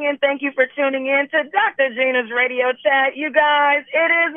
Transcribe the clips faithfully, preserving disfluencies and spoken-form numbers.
and thank you for tuning in to Doctor Gina's Radio Chat. You guys, it is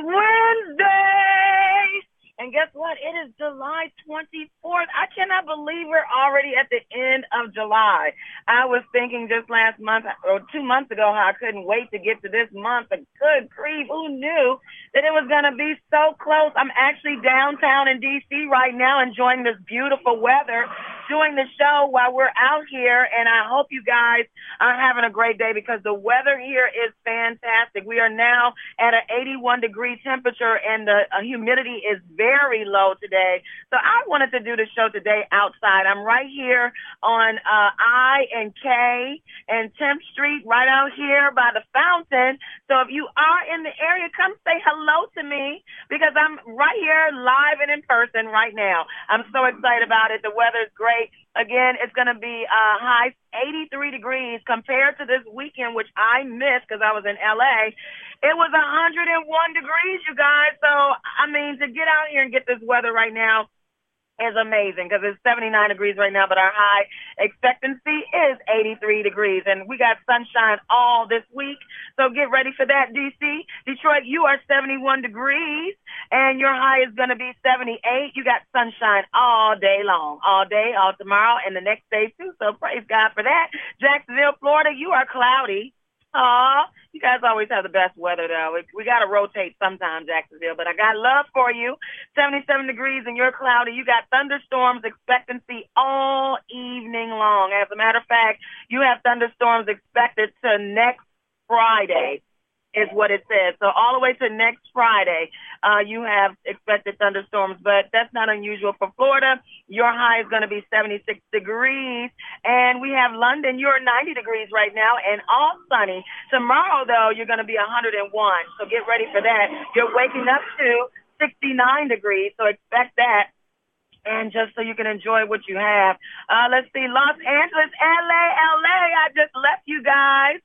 Wednesday. And guess what? It is July twenty-fourth. I cannot believe we're already at the end of July. I was thinking just last month or two months ago how I couldn't wait to get to this month. But good grief, who knew that it was going to be so close? I'm actually downtown in D C right now enjoying this beautiful weather, doing the show while we're out here. And I hope you guys are having a great day because the weather here is fantastic. We are now at an eighty-one degree temperature and the uh, humidity is very low today. So I wanted to do the show today outside. I'm right here on uh, I and K and tenth Street right out here by the fountain. So if you are in the area, come say hello to me because I'm right here live and in person right now. I'm so excited about it. The weather is great. Again, it's going to be uh, high eighty-three degrees compared to this weekend, which I missed because I was in L A. It was one hundred one degrees, you guys. So, I mean, to get out here and get this weather right now is amazing because it's seventy-nine degrees right now, but our high expectancy is eighty-three degrees. And we got sunshine all this week. So get ready for that, D C. Detroit, you are seventy-one degrees, and your high is going to be seventy-eight. You got sunshine all day long, all day, all tomorrow, and the next day, too. So praise God for that. Jacksonville, Florida, you are cloudy. Aw, you guys always have the best weather, though. We, we got to rotate sometime, Jacksonville, but I got love for you. seventy-seven degrees and you're cloudy. You got thunderstorms expectancy all evening long. As a matter of fact, you have thunderstorms expected to next Friday is what it says. So all the way to next Friday, uh, you have expected thunderstorms, but that's not unusual for Florida. Your high is going to be seventy-six degrees, and we have London. You're ninety degrees right now, and all sunny. Tomorrow, though, you're going to be one hundred one, so get ready for that. You're waking up to sixty-nine degrees, so expect that. And just so you can enjoy what you have. Uh, let's see, Los Angeles, L A, L A, I just left you guys.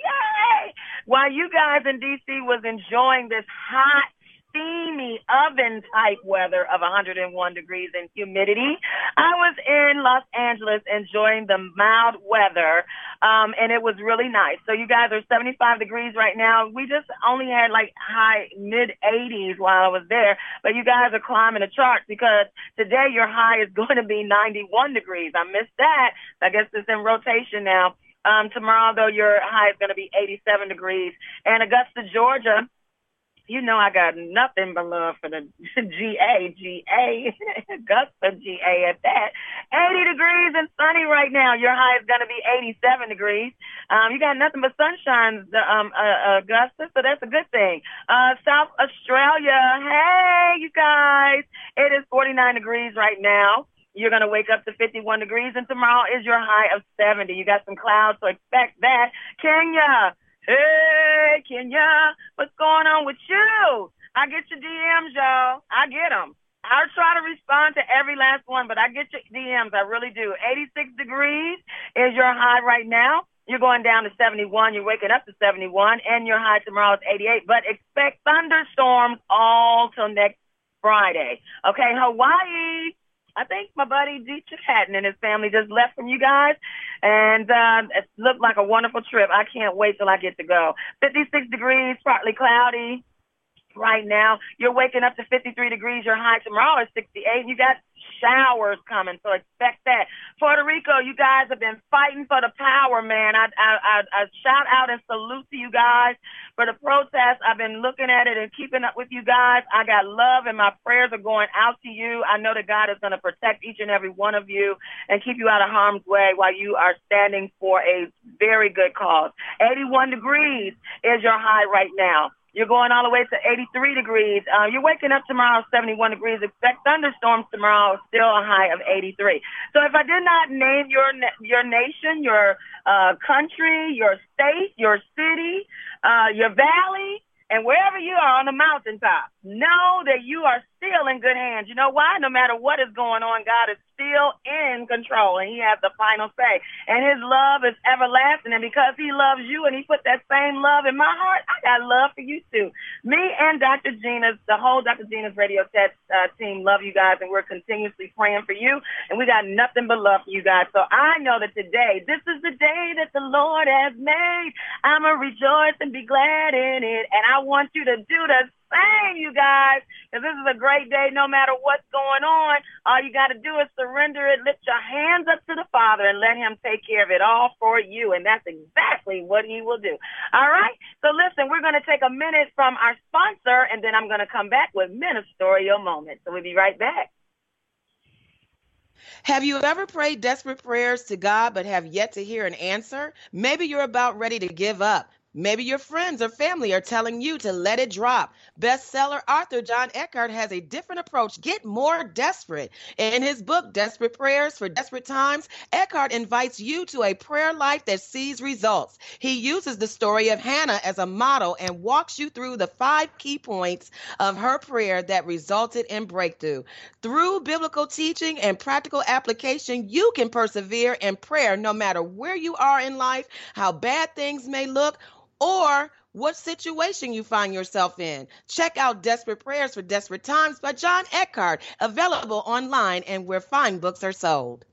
Yay! While you guys in D C was enjoying this hot, steamy oven-type weather of one hundred one degrees and humidity, I was in Los Angeles enjoying the mild weather, um, and it was really nice. So you guys are seventy-five degrees right now. We just only had like high mid-eighties while I was there, but you guys are climbing the charts because today your high is going to be ninety-one degrees. I missed that. I guess it's in rotation now. Um, tomorrow, though, your high is going to be eighty-seven degrees. And Augusta, Georgia, you know I got nothing but love for the G A, G A, Augusta, G A at that. eighty degrees and sunny right now. Your high is going to be eighty-seven degrees. Um, you got nothing but sunshine, um, uh, Augusta, so that's a good thing. Uh, South Australia, hey, you guys, it is forty-nine degrees right now. You're going to wake up to fifty-one degrees, and tomorrow is your high of seventy. You got some clouds, so expect that. Kenya, hey, Kenya, what's going on with you? I get your D Ms, y'all. I get them. I'll try to respond to every last one, but I get your D Ms. I really do. eighty-six degrees is your high right now. You're going down to seventy-one. You're waking up to seventy-one, and your high tomorrow is eighty-eight. But expect thunderstorms all till next Friday. Okay, Hawaii. I think my buddy Dietrich Hatton and his family just left from you guys, and uh, it looked like a wonderful trip. I can't wait till I get to go. fifty-six degrees, partly cloudy right now. You're waking up to fifty-three degrees. Your high tomorrow is sixty-eight. You got showers coming, so expect that. Puerto Rico, you guys have been fighting for the power, man. I, I, I, I shout out and salute to you guys for the protest. I've been looking at it and keeping up with you guys. I got love, and my prayers are going out to you. I know that God is going to protect each and every one of you and keep you out of harm's way while you are standing for a very good cause. eighty-one degrees is your high right now. You're going all the way to eighty-three degrees. Uh, you're waking up tomorrow, seventy-one degrees. Expect thunderstorms tomorrow, still a high of eighty-three. So if I did not name your your nation, your uh, country, your state, your city, uh, your valley, and wherever you are on the mountaintop, know that you are still in good hands. You know why? No matter what is going on, God is still in control, and he has the final say. And his love is everlasting, and because he loves you and he put that same love in my heart, I got love for you too. Me and Doctor Gina's, the whole Doctor Gina's Radio Chat uh, team love you guys, and we're continuously praying for you, and we got nothing but love for you guys. So I know that today, this is the day that the Lord has made. I'm going to rejoice and be glad in it, and I want you to do the same, you guys, because this is a great day no matter what's going on. All you got to do is surrender it, lift your hands up to the Father, and let him take care of it all for you, and that's exactly what he will do. All right? So listen, we're going to take a minute from our sponsor, and then I'm going to come back with Ministerial Moment. So we'll be right back. Have you ever prayed desperate prayers to God but have yet to hear an answer? Maybe you're about ready to give up. Maybe your friends or family are telling you to let it drop. Bestseller author John Eckhardt has a different approach. Get more desperate. In his book, Desperate Prayers for Desperate Times, Eckhardt invites you to a prayer life that sees results. He uses the story of Hannah as a model and walks you through the five key points of her prayer that resulted in breakthrough. Through biblical teaching and practical application, you can persevere in prayer no matter where you are in life, how bad things may look, or what situation you find yourself in. Check out Desperate Prayers for Desperate Times by John Eckhardt, available online and where fine books are sold.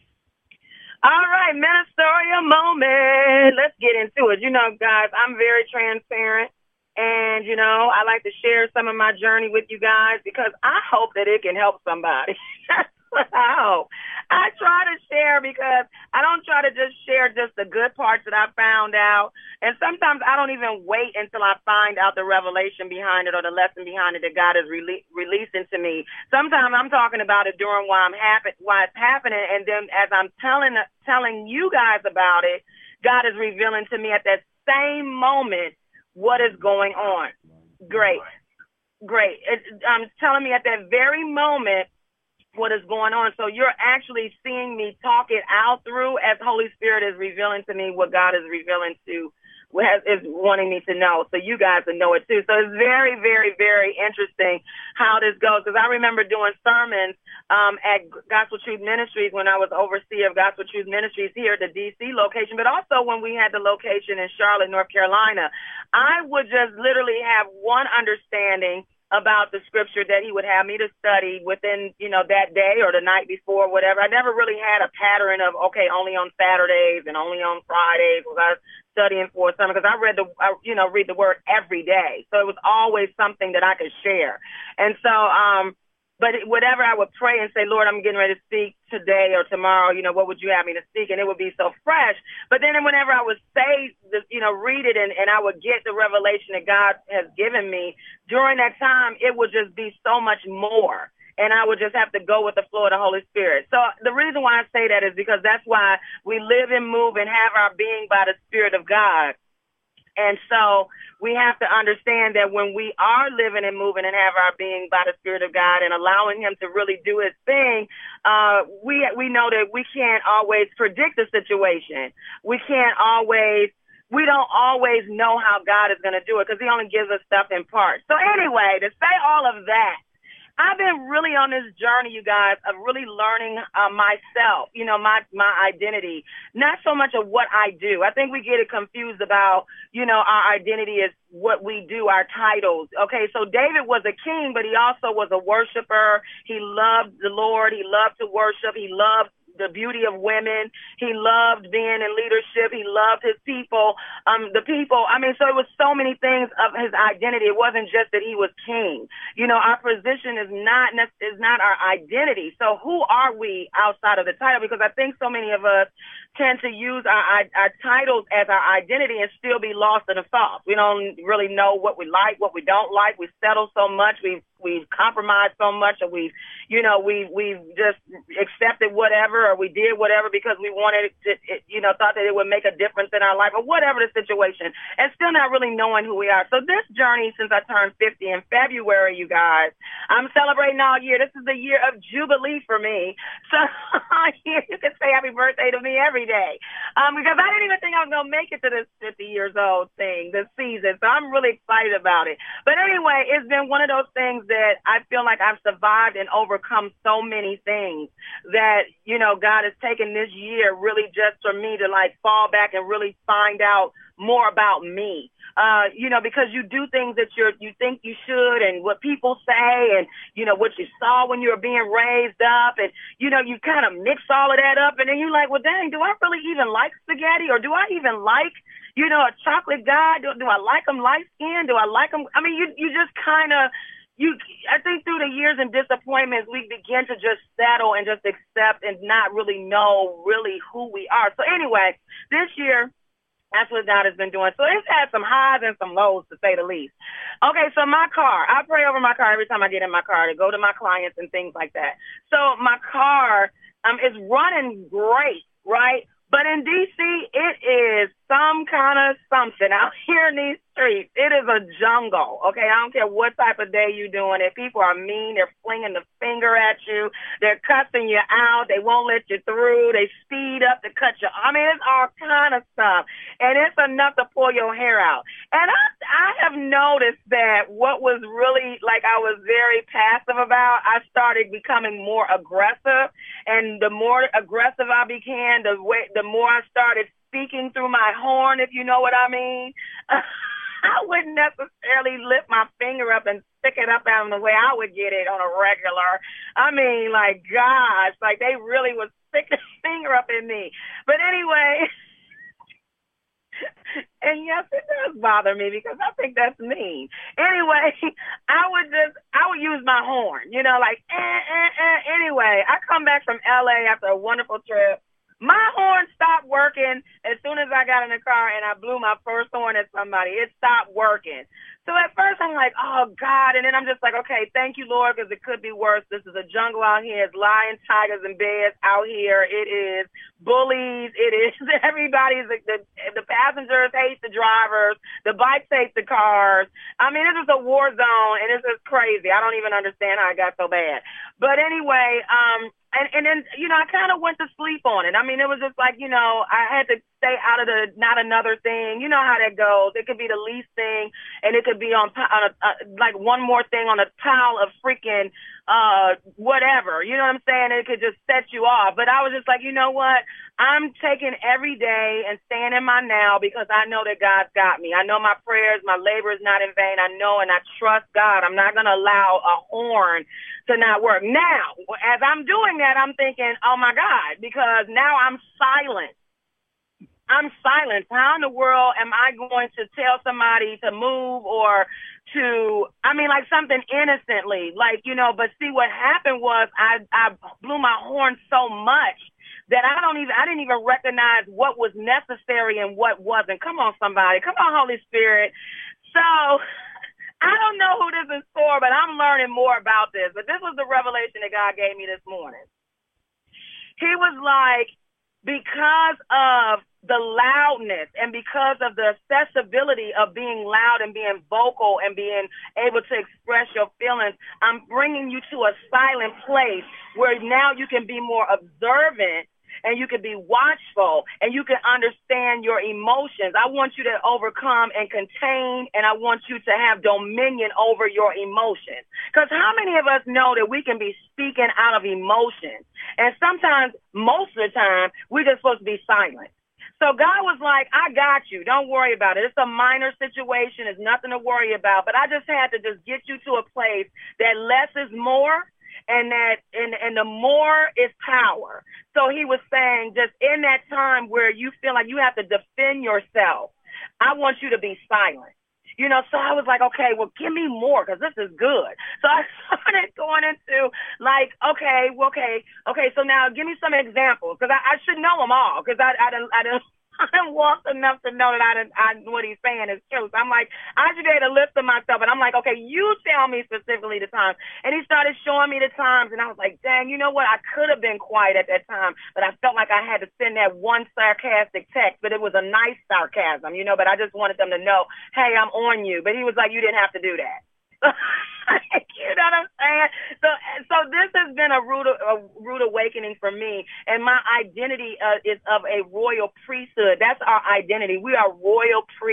All right, Ministerial Moment. Let's get into it. You know, guys, I'm very transparent, and, you know, I like to share some of my journey with you guys because I hope that it can help somebody. That's what I hope. I try to share because I don't try to just share just the good parts that I found out. And sometimes I don't even wait until I find out the revelation behind it or the lesson behind it that God is rele- releasing to me. Sometimes I'm talking about it during while I'm happen- while it's happening. And then as I'm telling, telling you guys about it, God is revealing to me at that same moment what is going on. Great. Great. It's, um, telling me at that very moment what is going on. So you're actually seeing me talk it out through as Holy Spirit is revealing to me what God is revealing to, has, is wanting me to know. So you guys will know it too. So it's very, very, very interesting how this goes. Because I remember doing sermons um, at Gospel Truth Ministries when I was overseer of Gospel Truth Ministries here at the D C location, but also when we had the location in Charlotte, North Carolina. I would just literally have one understanding about the scripture that he would have me to study within, you know, that day or the night before, whatever. I never really had a pattern of, okay, only on Saturdays and only on Fridays was I studying for something, because I read the, I, you know, read the word every day. So it was always something that I could share. And so, um, but whatever I would pray and say, Lord, I'm getting ready to speak today or tomorrow, you know, what would you have me to speak? And it would be so fresh. But then whenever I would say, this, you know, read it and, and I would get the revelation that God has given me during that time, it would just be so much more. And I would just have to go with the flow of the Holy Spirit. So the reason why I say that is because that's why we live and move and have our being by the Spirit of God. And so we have to understand that when we are living and moving and have our being by the Spirit of God and allowing him to really do his thing, uh, we we know that we can't always predict the situation. We can't always, we don't always know how God is going to do it because he only gives us stuff in parts. So anyway, to say all of that, I've been really on this journey, you guys, of really learning uh, myself, you know, my, my identity, not so much of what I do. I think we get it confused about, you know, our identity is what we do, our titles. Okay, so David was a king, but he also was a worshiper. He loved the Lord. He loved to worship. He loved the beauty of women. He loved being in leadership. He loved his people, um, the people. I mean, so it was so many things of his identity. It wasn't just that he was king. You know, our position is not, is not our identity. So who are we outside of the title? Because I think so many of us tend to use our, our titles as our identity and still be lost in the sauce. We don't really know what we like, what we don't like. We settle so much. We've, we've compromised so much, or we've, you know, we, we've just accepted whatever, or we did whatever because we wanted to, it, you know, thought that it would make a difference in our life, or whatever the situation, and still not really knowing who we are. So this journey, since I turned fifty in February, you guys, I'm celebrating all year. This is the year of Jubilee for me. So you can say happy birthday to me every day, um, because I didn't even think I was going to make it to this fifty years old thing, this season. So I'm really excited about it. But anyway, it's been one of those things that I feel like I've survived and overcome so many things that, you know, God has taken this year really just for me to like fall back and really find out more about me. Uh, you know, because you do things that you're, you think you should and what people say and, you know, what you saw when you were being raised up and, you know, you kind of mix all of that up and then you're like, well, dang, do I really even like spaghetti or do I even like, you know, a chocolate guy? Do, do I like them light skinned? Do I like them? I mean, you, you just kind of, you, I think through the years and disappointments, we begin to just settle and just accept and not really know really who we are. So anyway, this year, that's what God has been doing. So it's had some highs and some lows, to say the least. Okay, so my car, I pray over my car every time I get in my car to go to my clients and things like that. So my car um, is running great, right? But in D C, it is some kind of something out here in these streets. It is a jungle, okay? I don't care what type of day you're doing it. People are mean. They're flinging the finger at you. They're cussing you out. They won't let you through. They speed up to cut you. I mean, it's all kind of stuff. And it's enough to pull your hair out. And I, I have noticed that what was really, like, I was very passive about, I started becoming more aggressive. And the more aggressive I became, the way, the more I started speaking through my horn, if you know what I mean. I wouldn't necessarily lift my finger up and stick it up out the way I would get it on a regular. I mean, like, gosh, like they really would stick the finger up in me. But anyway, and yes, it does bother me because I think that's mean. Anyway, I would just, I would use my horn, you know, like, eh, eh, eh. Anyway, I come back from L A after a wonderful trip. My horn stopped working as soon as I got in the car and I blew my first horn at somebody. It stopped working. So at first I'm like, oh, God. And then I'm just like, okay, thank you, Lord, because it could be worse. This is a jungle out here. It's lions, tigers, and bears out here. It is bullies. It is everybody's, the, the, the passengers hate the drivers. The bikes hate the cars. I mean, this is a war zone, and this is crazy. I don't even understand how it got so bad. But anyway, um, And, and then, you know, I kind of went to sleep on it. I mean, it was just like, you know, I had to stay out of the not another thing. You know how that goes. It could be the least thing, and it could be on, on a, uh, like one more thing on a pile of freaking uh whatever. You know what I'm saying? It could just set you off. But I was just like, you know what? I'm taking every day and staying in my now because I know that God's got me. I know my prayers, my labor is not in vain. I know and I trust God. I'm not going to allow a horn to not work. Now, as I'm doing that, I'm thinking, oh, my God, because now I'm silent. I'm silent. How in the world am I going to tell somebody to move or to, I mean, like something innocently, like, you know, but see what happened was I, I blew my horn so much that I don't even, I didn't even recognize what was necessary and what wasn't. Come on, somebody. Come on, Holy Spirit. So I don't know who this is for, but I'm learning more about this. But this was the revelation that God gave me this morning. He was like, because of the loudness and because of the accessibility of being loud and being vocal and being able to express your feelings, I'm bringing you to a silent place where now you can be more observant and you can be watchful and you can understand your emotions. I want you to overcome and contain, and I want you to have dominion over your emotions. Because how many of us know that we can be speaking out of emotion? And sometimes, most of the time, we're just supposed to be silent. So God was like, I got you. Don't worry about it. It's a minor situation. It's nothing to worry about. But I just had to just get you to a place that less is more. And that, and, and the more is power. So he was saying just in that time where you feel like you have to defend yourself, I want you to be silent. You know, so I was like, okay, well, give me more because this is good. So I started going into like, okay, well, okay, okay. So now give me some examples because I, I should know them all because I, I didn't, I didn't. I walked enough to know that I didn't, I, what he's saying is true. So I'm like, I should be able to lift of myself. And I'm like, okay, you tell me specifically the times. And he started showing me the times. And I was like, dang, you know what? I could have been quiet at that time, but I felt like I had to send that one sarcastic text, but it was a nice sarcasm, you know, but I just wanted them to know, hey, I'm on you. But he was like, you didn't have to do that. You know what I'm saying? So, so this has been a rude, a rude awakening for me. And my identity uh, is of a royal priesthood. That's our identity. We are royal priests.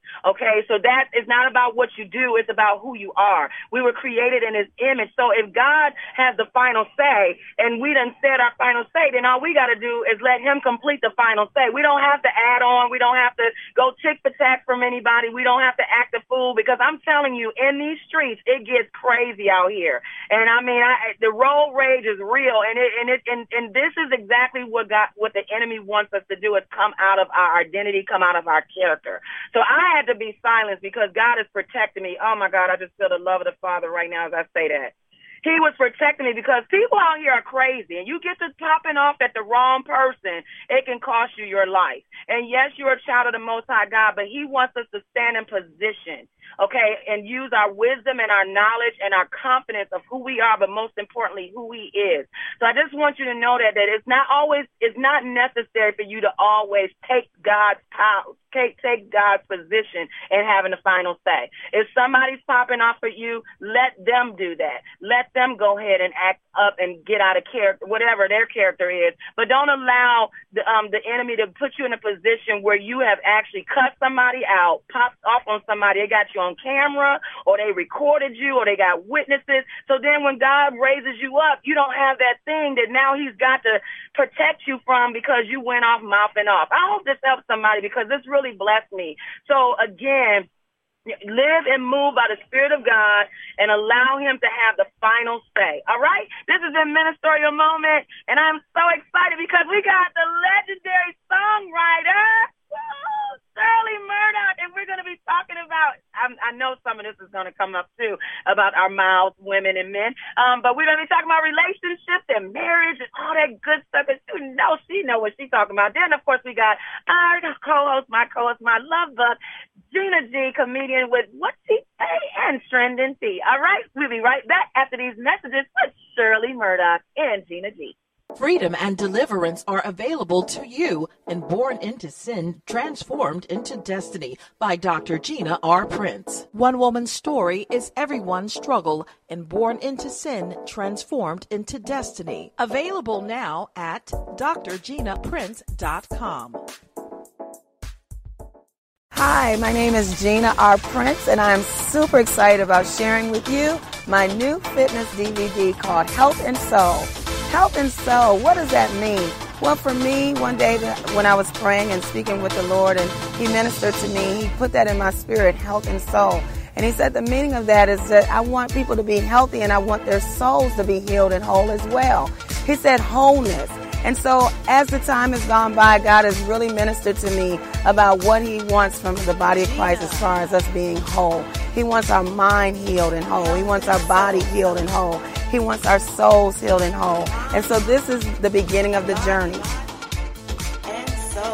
Okay, so that is not about what you do. It's about who you are. We were created in his image. So if God has the final say and we done said our final say, then all we got to do is let him complete the final say. We don't have to add on. We don't have to go tick for tack from anybody. We don't have to act a fool, because I'm telling you, in these streets, it gets crazy out here. And I mean, I, the road rage is real. And it, and it, and, and this is exactly what God, what the enemy wants us to do, is come out of our identity, come out of our character. So I had to be silenced because God is protecting me. Oh my God, I just feel the love of the Father right now as I say that. He was protecting me, because people out here are crazy, and you get to popping off at the wrong person, it can cost you your life. And yes, you're a child of the Most High God, but he wants us to stand in position, okay, and use our wisdom and our knowledge and our confidence of who we are, but most importantly, who he is. So I just want you to know that, that it's not always, it's not necessary for you to always take God's power, take, take God's position and having the final say. If somebody's popping off at you, let them do that. Let them go ahead and act up and get out of character, whatever their character is. But don't allow the, um, the enemy to put you in a position where you have actually cut somebody out, popped off on somebody. They got you on camera, or they recorded you, or they got witnesses. So then when God raises you up, you don't have that thing that now he's got to protect you from because you went off mouthing off. I hope this helps somebody, because this really blessed me. So again, live and move by the Spirit of God and allow him to have the final say. All right? This is a ministerial moment, and I'm so excited because we got the legendary songwriter, woo, Shirley Murdock, and we're going to be talking about, I, I know some of this is going to come up too, about our mouths, women and men, um, but we're going to be talking about relationships and marriage and all that good stuff. And you know, she know what she's talking about. Then, of course, we got our co-host, my co-host, my love bug, Gina G, comedian with What She Say and Trending Tea. All right, we'll be right back after these messages with Shirley Murdock and Gina G. Freedom and deliverance are available to you in Born into Sin, Transformed into Destiny by Doctor Gina R. Prince. One woman's story is everyone's struggle in Born into Sin, Transformed into Destiny. Available now at d r gina prince dot com. Hi, my name is Gina R. Prince, and I'm super excited about sharing with you my new fitness D V D called Health and Soul. Health and Soul, what does that mean? Well, for me, one day when I was praying and speaking with the Lord, and he ministered to me, he put that in my spirit, health and soul. And he said the meaning of that is that I want people to be healthy, and I want their souls to be healed and whole as well. He said wholeness. And so as the time has gone by, God has really ministered to me about what he wants from the body of Christ as far as us being whole. He wants our mind healed and whole. He wants our body healed and whole. He wants our souls healed and whole. And so this is the beginning of the journey. And so.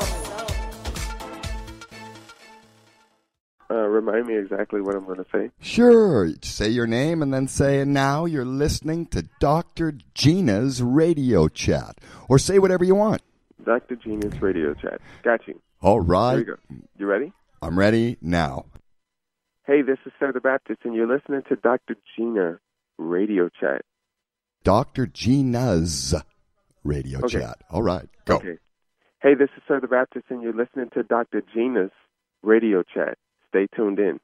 Uh, remind me exactly what I'm going to say. Sure. Say your name and then say, and now you're listening to Doctor Gina's Radio Chat. Or say whatever you want. Doctor Gina's Radio Chat. Got you. All right. Here we go. You ready? I'm ready now. Hey, this is Sir the Baptist, and you're listening to Doctor Gina Radio Chat. Doctor Gina's Radio okay. Chat. All right. Go. Okay. Hey, this is Sir the Baptist, and you're listening to Doctor Gina's Radio Chat. Stay tuned in.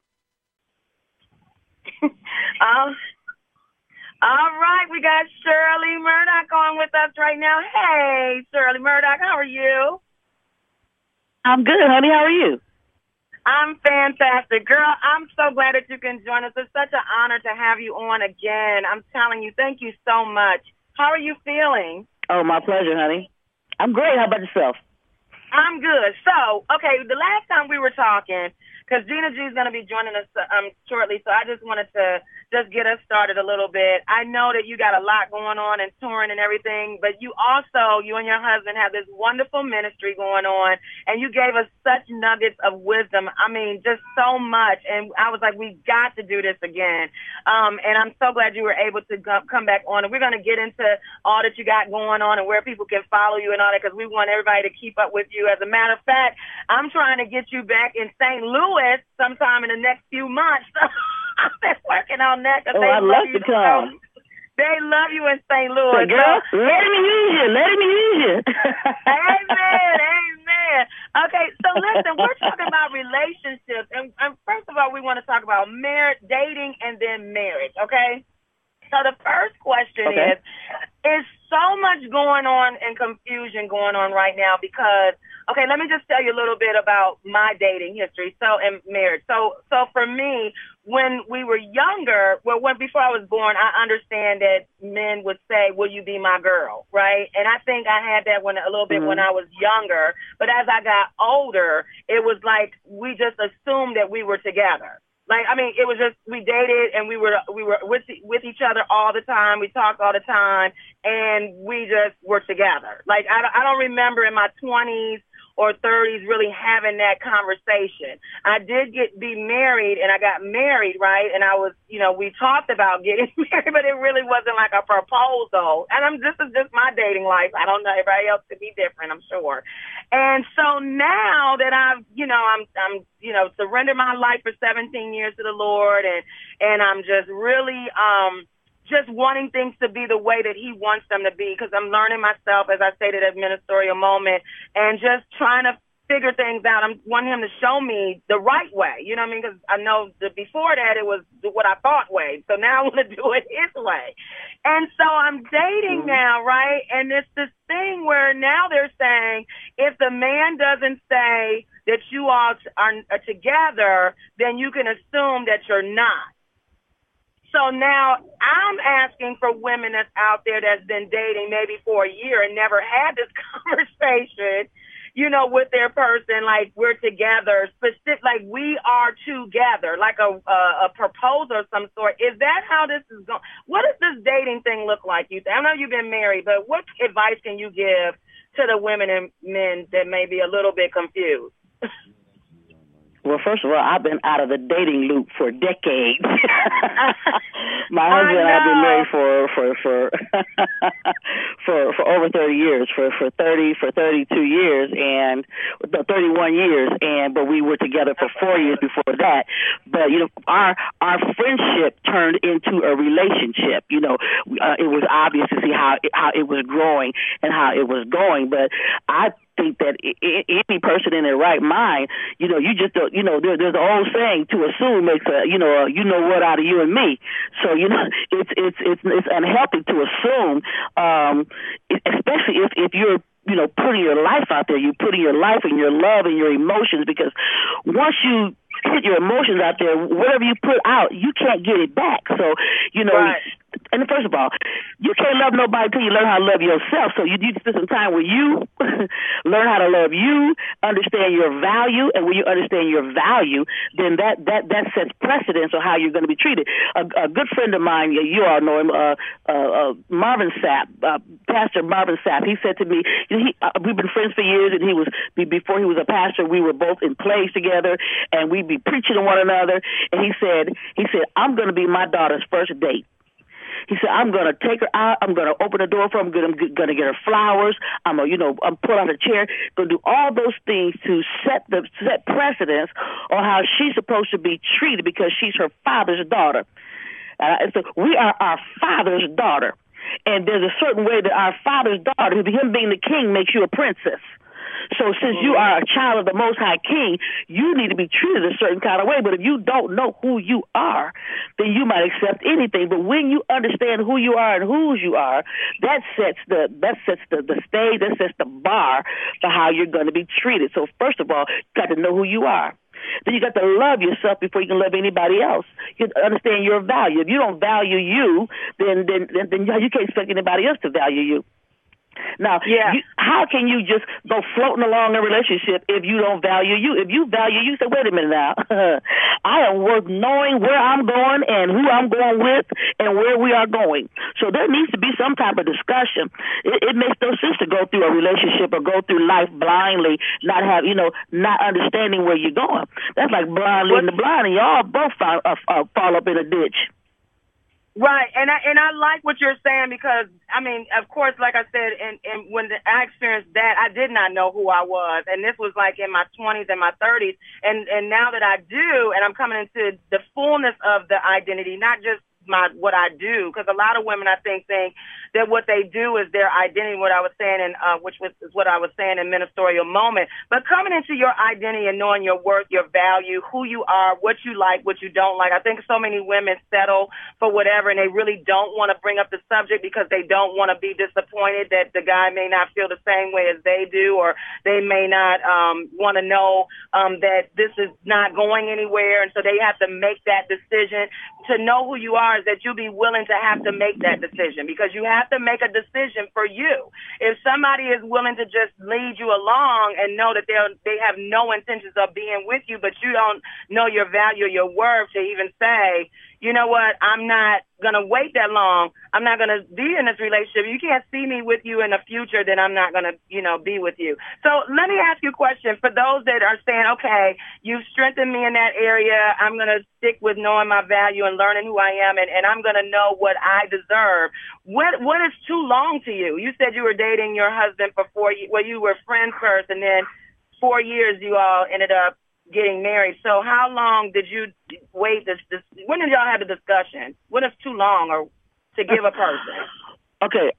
um, all right, we got Shirley Murdock on with us right now. Hey, Shirley Murdock, how are you? I'm good, honey. How are you? I'm fantastic. Girl, I'm so glad that you can join us. It's such an honor to have you on again. I'm telling you, thank you so much. How are you feeling? Oh, my pleasure, honey. I'm great. How about yourself? I'm good. So, okay, the last time we were talking, because Gina G is going to be joining us um, shortly, so I just wanted to just get us started a little bit. I know that you got a lot going on and touring and everything, but you also, you and your husband have this wonderful ministry going on, and you gave us such nuggets of wisdom. I mean, just so much, and I was like, we've got to do this again. Um, and I'm so glad you were able to go- come back on, and we're going to get into all that you got going on and where people can follow you and all that, because we want everybody to keep up with you. As a matter of fact, I'm trying to get you back in Saint Louis sometime in the next few months. I've been working on that. Oh, I'd love to come. They love you in Saint Louis. But girl, let me use you. Let me use you. Amen. Amen. Okay, so listen, we're talking about relationships, and, and first of all, we want to talk about marriage, dating, and then marriage, okay? So the first question Okay. is, is so much going on and confusion going on right now because, okay, let me just tell you a little bit about my dating history, so, and marriage. So, so for me, when we were younger, well, when before I was born, I understand that men would say, "Will you be my girl?" Right? And I think I had that when a little bit Mhm. when I was younger. But as I got older, it was like we just assumed that we were together. Like, I mean, it was just we dated and we were we were with with each other all the time. We talked all the time, and we just were together. Like, I don't, I don't remember in my twenties or thirties really having that conversation. I did get be married, and I got married, right? And I was, you know, we talked about getting married, but it really wasn't like a proposal. And I'm this is just my dating life. I don't know, everybody else could be different, I'm sure. And so now that I've, you know, I'm, I'm, you know, surrendered my life for seventeen years to the Lord, and and I'm just really, um. just wanting things to be the way that he wants them to be, because I'm learning myself, as I stated at Ministerial Moment, and just trying to figure things out. I'm wanting him to show me the right way, you know what I mean? Because I know that before that it was what I thought way, so now I want to do it his way. And so I'm dating now, right? And it's this thing where now they're saying if the man doesn't say that you all are, are together, then you can assume that you're not. So now I'm asking for women that's out there that's been dating maybe for a year and never had this conversation, you know, with their person, like we're together, specific, like we are together, like a, a, a proposal of some sort. Is that how this is going? What does this dating thing look like? You, I know you've been married, but what advice can you give to the women and men that may be a little bit confused? Well, first of all, I've been out of the dating loop for decades. My husband and I have been married for for for for for over thirty years, for for thirty for thirty-two years, and thirty-one years, and but we were together for four years before that. But you know, our our friendship turned into a relationship. You know, uh, it was obvious to see how it, how it was growing and how it was going. But I think that any person in their right mind, you know, you just don't, you know, there, there's an old saying, to assume makes a, you know, a, you know what out of you and me. So, you know, it's it's it's it's unhealthy to assume, um, especially if if you're, you know, putting your life out there, you're putting your life and your love and your emotions, because once you put your emotions out there, whatever you put out, you can't get it back. So, you know, right. And first of all, you can't love nobody until you learn how to love yourself. So you need to spend some time with you, learn how to love you, understand your value, and when you understand your value, then that that, that sets precedence on how you're going to be treated. A, a good friend of mine, you all know him, uh, uh, uh, Marvin Sapp, uh, Pastor Marvin Sapp. He said to me, he, uh, we've been friends for years, and he was before he was a pastor, we were both in plays together, and we'd be preaching to one another. And he said, he said, I'm going to be my daughter's first date. He said, I'm going to take her out. I'm going to open the door for her. I'm going to, going to get her flowers. I'm going to, you know, I'm pull out a chair, going to do all those things to set the set precedence on how she's supposed to be treated, because she's her father's daughter. Uh, and so we are our father's daughter. And there's a certain way that our father's daughter, him being the king, makes you a princess. So since you are a child of the Most High King, you need to be treated a certain kind of way. But if you don't know who you are, then you might accept anything. But when you understand who you are and whose you are, that sets the that sets the, the stage, that sets the bar for how you're going to be treated. So first of all, you got to know who you are. Then you got to love yourself before you can love anybody else. You understand your value. If you don't value you, then then then, then you can't expect anybody else to value you. Now, yeah. you, how can you just go floating along in a relationship if you don't value you? If you value you, say, wait a minute now. I am worth knowing where I'm going and who I'm going with and where we are going. So there needs to be some type of discussion. It, it makes no sense to go through a relationship or go through life blindly, not have, you know, not understanding where you're going. That's like blind leading the blind, and y'all both fall, uh, uh, fall up in a ditch. Right, and I and I like what you're saying, because I mean, of course, like I said, and, and when the, I experienced that, I did not know who I was, and this was like in my twenties and my thirties, and and now that I do, and I'm coming into the fullness of the identity, not just my what I do, because a lot of women, I think, think that what they do is their identity, what I was saying, and uh, which was is what I was saying in Ministerial Moment. But coming into your identity and knowing your worth, your value, who you are, what you like, what you don't like. I think so many women settle for whatever, and they really don't want to bring up the subject because they don't want to be disappointed that the guy may not feel the same way as they do, or they may not um, want to know um, that this is not going anywhere, and so they have to make that decision. To know who you are is that you'll be willing to have to make that decision, because you have to make a decision for you. If somebody is willing to just lead you along and know that they they have no intentions of being with you, but you don't know your value or your worth to even say, you know what, I'm not going to wait that long. I'm not going to be in this relationship. You can't see me with you in the future, then I'm not going to, you know, be with you. So let me ask you a question. For those that are saying, okay, you've strengthened me in that area, I'm going to stick with knowing my value and learning who I am, and, and I'm going to know what I deserve. What What is too long to you? You said you were dating your husband for four years. Well, you were friends first, and then four years you all ended up getting married. So how long did you wait? This, this when did y'all have the discussion? When is too long, or to give a person? Okay,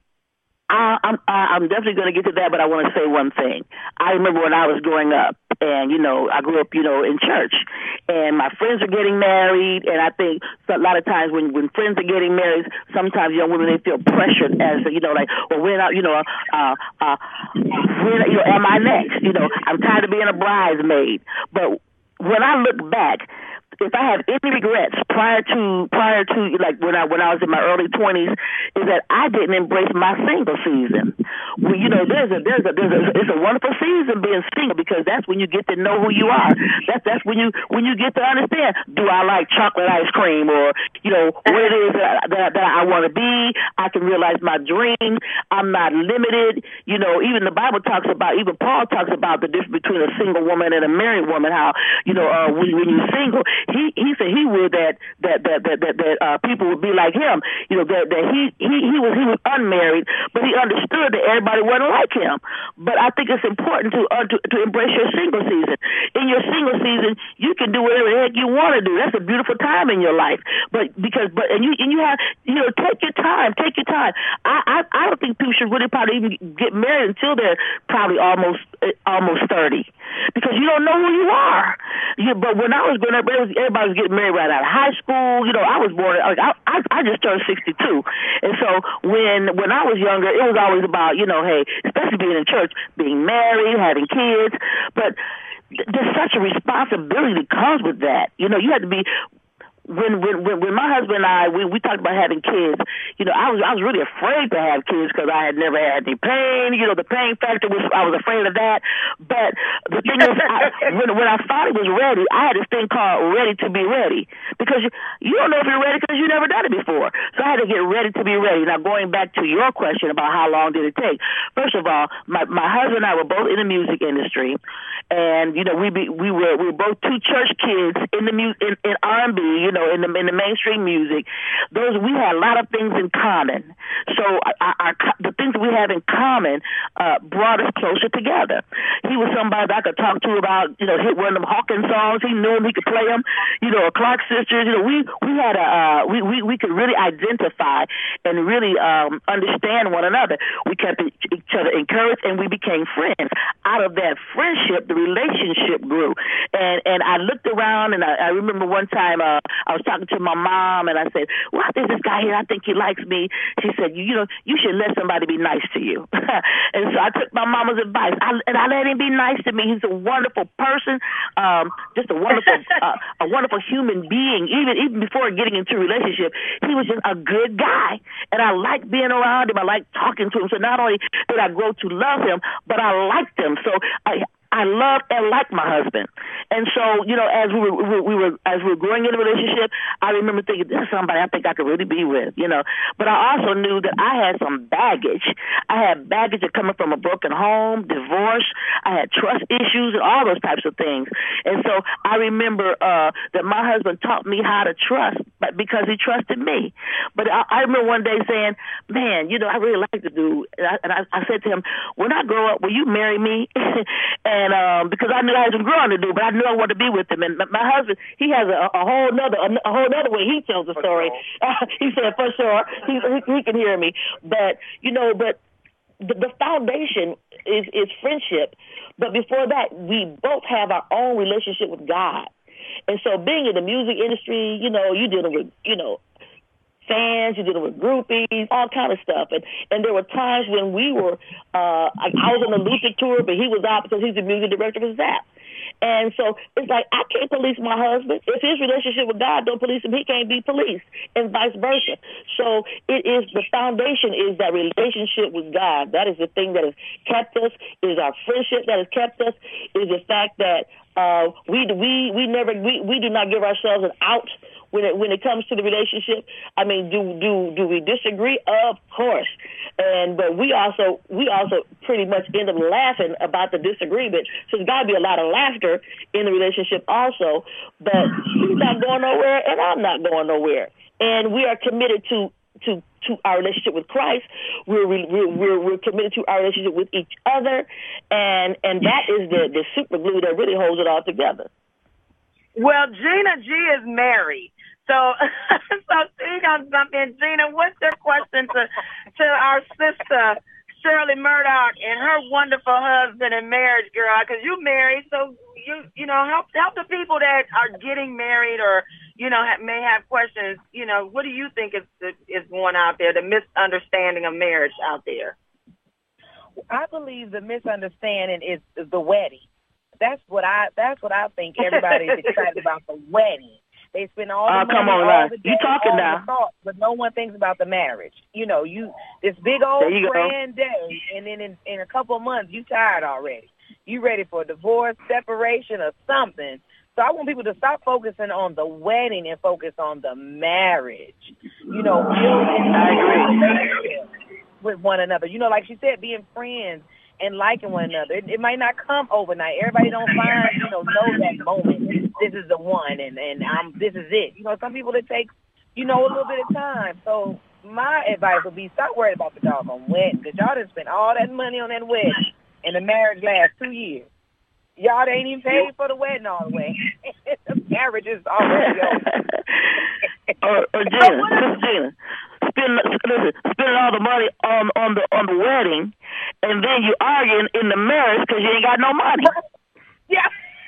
I, I'm I'm definitely going to get to that, but I want to say one thing. I remember when I was growing up, and you know, I grew up, you know, in church, and my friends are getting married, and I think so a lot of times when when friends are getting married, sometimes young women, they feel pressured as you know, like, well, when I, you know, uh, uh, when you know, am I next? You know, I'm tired of being a bridesmaid. But when I look back, if I have any regrets prior to prior to like when I when I was in my early twenties, is that I didn't embrace my single season. Well, you know, there's a there's a there's a it's a wonderful season being single, because that's when you get to know who you are. That's that's when you when you get to understand, do I like chocolate ice cream, or you know what it is that that, that I want to be. I can realize my dream. I'm not limited. You know, even the Bible talks about, even Paul talks about the difference between a single woman and a married woman. How you know uh, when when you're single. He he said he would that that that that that, that uh, people would be like him. You know that that he he he was he was unmarried, but he understood that everybody wasn't like him. But I think it's important to uh, to, to embrace your single season. In your single season, you can do whatever the heck you want to do. That's a beautiful time in your life. But because but and you and you have you know take your time, take your time. I I, I don't think people should really probably even get married until they're probably almost almost thirty, because you don't know who you are. Yeah, but when I was growing up, everybody was getting married right out of high school. You know, I was born, like, I, I, I just turned sixty-two. And so when when I was younger, it was always about, you know, hey, especially being in church, being married, having kids. But there's such a responsibility that comes with that. You know, you have to be... When, when when when my husband and I we, we talked about having kids, you know, I was I was really afraid to have kids because I had never had any pain. You know, the pain factor was I was afraid of that. But the thing is, I, when when I finally was ready, I had this thing called ready to be ready, because you, you don't know if you're ready because you never done it before. So I had to get ready to be ready. Now, going back to your question about how long did it take? First of all, my my husband and I were both in the music industry, and you know we be, we were we were both two church kids in the mu- in, in R and B. You know, in the in the mainstream music. Those we had a lot of things in common. So our, our, the things we have in common uh, brought us closer together. He was somebody that I could talk to about, you know, hit one of them Hawkins songs. He knew him. He could play them. You know, Clark Sisters. You know, we we had a uh, we, we we could really identify and really um, understand one another. We kept each other encouraged, and we became friends. Out of that friendship, the relationship grew. And and I looked around, and I, I remember one time. Uh, I was talking to my mom, and I said, well, there's this guy here. I think he likes me. She said, you, you know, you should let somebody be nice to you. And so I took my mama's advice, I, and I let him be nice to me. He's a wonderful person, um, just a wonderful uh, a wonderful human being. Even even before getting into a relationship, he was just a good guy. And I liked being around him. I liked talking to him. So not only did I grow to love him, but I liked him. So I I loved and liked my husband. And so, you know, as we were, we, we were, as we were growing in a relationship, I remember thinking, this is somebody I think I could really be with, you know. But I also knew that I had some baggage. I had baggage coming from a broken home, divorce. I had trust issues and all those types of things. And so I remember uh, that my husband taught me how to trust, but because he trusted me. But I, I remember one day saying, man, you know, I really like to do, and I, and I, I said to him, when I grow up, will you marry me? and And um, because I knew I had some growing to do, but I knew I wanted to be with him. And my, my husband, he has a, a whole nother a, a whole nother way he tells the story. Uh, he said, for sure, he, he, he can hear me. But, you know, but the, the foundation is, is friendship. But before that, we both have our own relationship with God. And so being in the music industry, you know, you're dealing with, you know, fans, you're dealing with groupies, all kind of stuff. And and there were times when we were, uh, I, I was on the Luther tour, but he was out because he's the music director for Zapp. And so it's like, I can't police my husband. If his relationship with God don't police him, he can't be policed, and vice versa. So it is, the foundation is that relationship with God. That is the thing that has kept us, is our friendship that has kept us, is the fact that uh, we we we never we, we do not give ourselves an out when it when it comes to the relationship. I mean, do do do we disagree? Of course. And but we also we also pretty much end up laughing about the disagreement. So there's got to be a lot of laughter in the relationship also. But he's not going nowhere, and I'm not going nowhere. And we are committed to to to our relationship with Christ. We're we're we're, we're committed to our relationship with each other, and and that is the the super glue that really holds it all together. Well, Gina G is married. So, so she gonna jump in. Gina, what's your question to to our sister Shirley Murdoch and her wonderful husband and marriage, girl? Because you married, so you you know help help the people that are getting married or you know have, may have questions. You know, what do you think is is going out there? The misunderstanding of marriage out there. I believe the misunderstanding is the wedding. That's what I. That's what I think. Everybody's excited about the wedding. They spend all the uh, money, come on, all the day, you talking all now. the thought, but no one thinks about the marriage. You know, you this big old grand go. day, and then in, in a couple of months, you tired already. You ready for a divorce, separation, or something. So I want people to stop focusing on the wedding and focus on the marriage. You know, building a relationship with one another. You know, like she said, being friends and liking one another. It, it might not come overnight. Everybody don't find, you know, know that moment. This is the one, and and I'm. This is it. You know, some people it takes, you know, a little bit of time. So my advice would be stop worrying about the doggone wedding, because y'all done spent all that money on that wedding, and the marriage lasts two years. Y'all ain't even paid for the wedding all the way. The marriage is already over. Or, or Gina, Gina, spend listen, spending all the money on on the on the wedding, and then you arguing in the marriage because you ain't got no money. Yeah.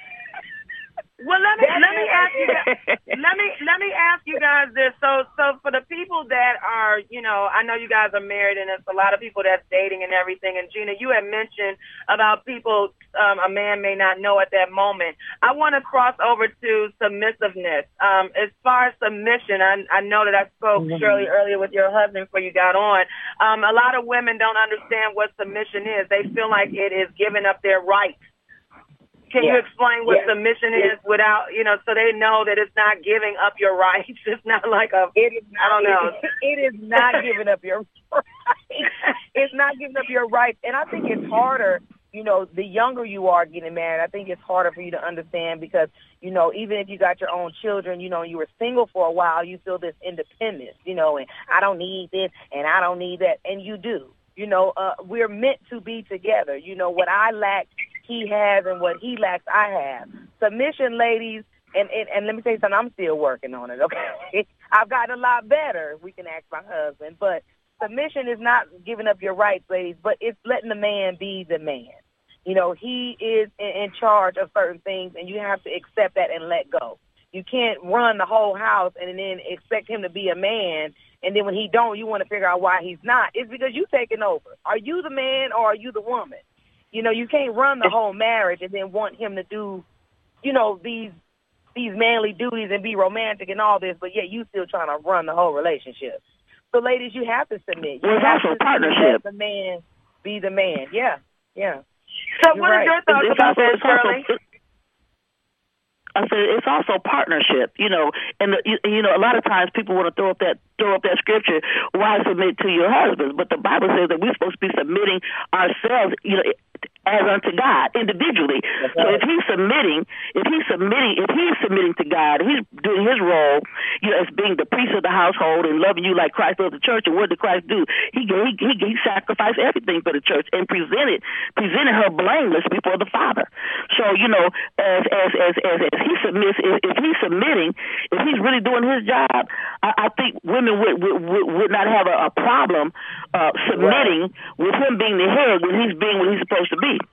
Well, let me let me ask you let me let me ask you guys this. So so for the people that are, you know, I know you guys are married, and it's a lot of people that's dating and everything. And Gina, you had mentioned about people um, a man may not know at that moment. I want to cross over to submissiveness. Um, as far as submission, I, I know that I spoke mm-hmm. Shirley earlier with your husband before you got on. Um, a lot of women don't understand what submission is. They feel like it is giving up their rights. Can yeah. you explain what yeah. submission is yeah. without, you know, so they know that it's not giving up your rights? It's not like a, it is not, I don't know. It, it is not giving up your rights. It's not giving up your rights. And I think it's harder, you know, the younger you are getting married, I think it's harder for you to understand because, you know, even if you got your own children, you know, you were single for a while, you feel this independence, you know, and I don't need this and I don't need that. And you do. You know, uh, we're meant to be together. You know, what I lack, he has, and what he lacks, I have. Submission, ladies, and, and, and let me tell you something, I'm still working on it, okay? I've gotten a lot better. We can ask my husband. But submission is not giving up your rights, ladies, but it's letting the man be the man. You know, he is in, in charge of certain things, and you have to accept that and let go. You can't run the whole house and then expect him to be a man, and then when he don't, you want to figure out why he's not. It's because you taking over. Are you the man or are you the woman? You know, you can't run the whole marriage and then want him to do, you know, these these manly duties and be romantic and all this, but yet you still trying to run the whole relationship. So, ladies, you have to submit. You well, have also to partnership. Let the man be the man. Yeah, yeah. So You're what right. are your thoughts it's about also, that, Shirley? I said it's also partnership, you know, and the, you, you know a lot of times people want to throw up that throw up that scripture, why submit to your husbands? But the Bible says that we're supposed to be submitting ourselves, you know, as unto God individually. That's so right. if he's submitting, if he's submitting, if he's submitting to God, he's doing his role, you know, as being the priest of the household and loving you like Christ loved the church. And what did Christ do? He he he, he sacrificed everything for the church and presented presented her blameless before the Father. So you know, as as as as, as he submits, if, if he's submitting, if he's really doing his job, I, I think women would would, would, would not have a, a problem uh, submitting right. with him being the head when he's being what he's supposed to be.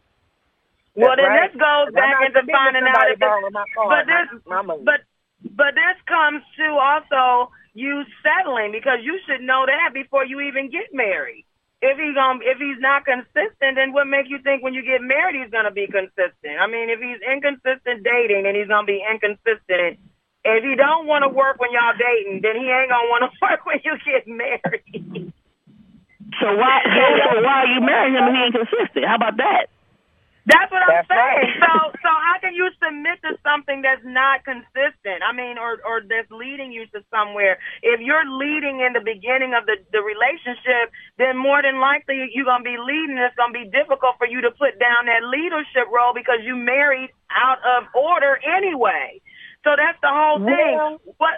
Well, That's then right. this goes back into finding out if this, but this, my, my but but this comes to also you settling, because you should know that before you even get married. If he's um if he's not consistent, then what makes you think when you get married he's gonna be consistent? I mean, if he's inconsistent dating, then he's gonna be inconsistent. If he don't want to work when y'all dating, then he ain't gonna want to work when you get married. So why so, so why are you marrying him if he ain't consistent? How about that? That's what I'm That's saying. right. So, so how can you submit to something that's not consistent? I mean, or or that's leading you to somewhere. If you're leading in the beginning of the, the relationship, then more than likely you're gonna be leading. It's gonna be difficult for you to put down that leadership role because you married out of order anyway. So that's the whole thing. Well, what?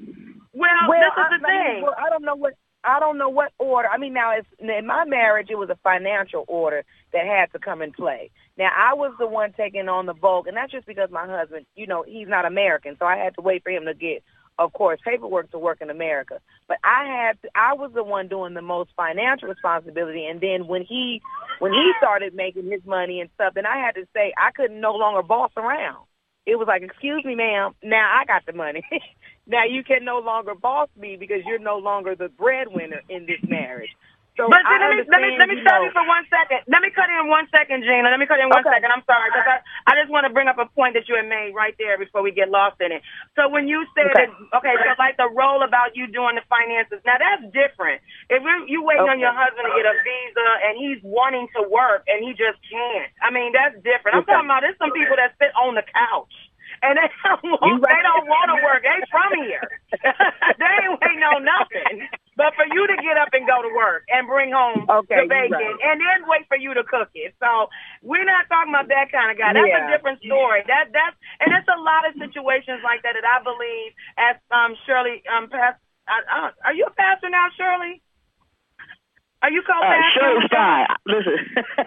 Well, well this is I, the thing. Well, I don't know what. I don't know what order. I mean, now, it's, in my marriage, it was a financial order that had to come in play. Now, I was the one taking on the bulk, and that's just because my husband, you know, he's not American, so I had to wait for him to get, of course, paperwork to work in America. But I had, to, I was the one doing the most financial responsibility, and then when he, when he started making his money and stuff, then I had to say I couldn't no longer boss around. It was like, excuse me, ma'am, now I got the money. Now you can no longer boss me because you're no longer the breadwinner in this marriage. So but see, I let me let me let me stop you for one second. Let me cut in one second, Gina. Let me cut in one okay. second. I'm sorry, because I, I just want to bring up a point that you had made right there before we get lost in it. So when you said okay. that, okay, so like the role about you doing the finances, now that's different. If you're, you waiting okay. on your husband to get a visa and he's wanting to work and he just can't, I mean, that's different. I'm okay. talking about there's some people that sit on the couch. And they don't want, right. they don't want to work. They from here. They ain't waiting on nothing. But for you to get up and go to work and bring home okay, the bacon right. and then wait for you to cook it. So we're not talking about that kind of guy. That's yeah. a different story. That that's and it's a lot of situations like that that I believe, as um Shirley um past, uh, uh, are you a pastor now, Shirley? Are you called uh, pastor? Shirley's fine. Listen.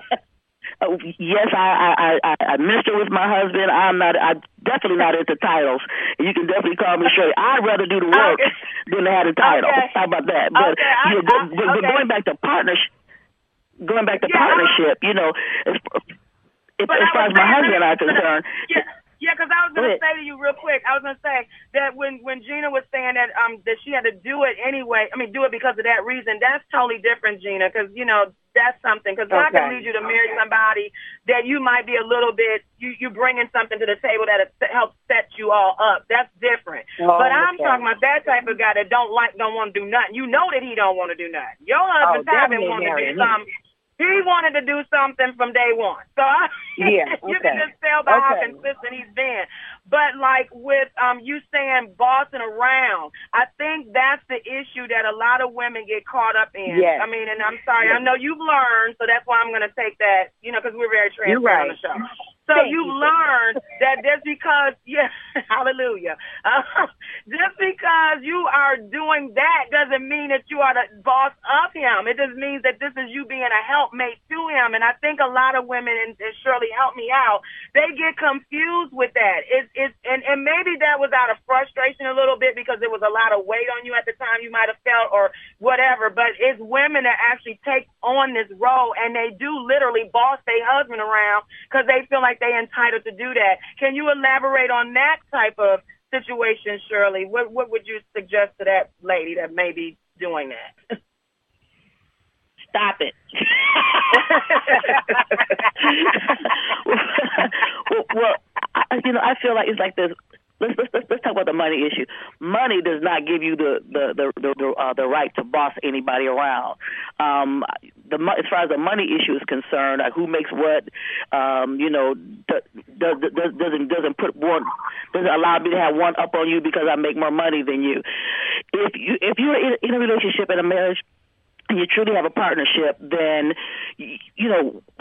Uh, yes, I, I, I, I minister with my husband. I'm not. I'm definitely not into titles. You can definitely call me Shirley. I'd rather do the work okay. than to have a title. Okay. How about that? But, okay. I, you know, I, but, okay. but going back to partnership, going back to yeah, partnership, you know, as, as far as my husband and I are concerned. Yeah. Yeah, because I was going to say to you real quick, I was going to say that when, when Gina was saying that um that she had to do it anyway, I mean, do it because of that reason, that's totally different, Gina, because, you know, that's something. Because God okay. can lead you to marry somebody that you might be a little bit, you, you bringing something to the table that helps set you all up. That's different. Oh, but I'm okay. talking about that type of guy that don't like, don't want to do nothing. You know that he don't want to do nothing. Your husband oh, time and want to do something. He wanted to do something from day one. So I, yeah, you okay. can just tell by okay. how consistent he's been. But like with um you saying bossing around, I think that's the issue that a lot of women get caught up in. Yes. I mean, and I'm sorry, yes. I know you've learned, so that's why I'm going to take that, you know, because we're very transparent right. on the show. So Thank you've you. learned that just because, yeah, hallelujah, uh, just because you are doing that doesn't mean that you are the boss of him. It just means that this is you being a helpmate to him. And I think a lot of women, and, and Shirley, help me out, they get confused with that. It's, it's, and, and maybe that was out of frustration a little bit because there was a lot of weight on you at the time you might have felt or whatever. But it's women that actually take on this role, and they do literally boss their husband around because they feel like they're entitled to do that. Can you elaborate on that type of situation, Shirley? What what would you suggest to that lady that may be doing that? Stop it. well, well I, you know, I feel like it's like this. Let's, let's let's talk about the money issue. Money does not give you the the the the, the, uh, the right to boss anybody around. Um, the as far as the money issue is concerned, like who makes what, um, you know, does, does, doesn't doesn't put one doesn't allow me to have one up on you because I make more money than you. If you if you're in, in a relationship in a marriage, and you truly have a partnership, then, you know,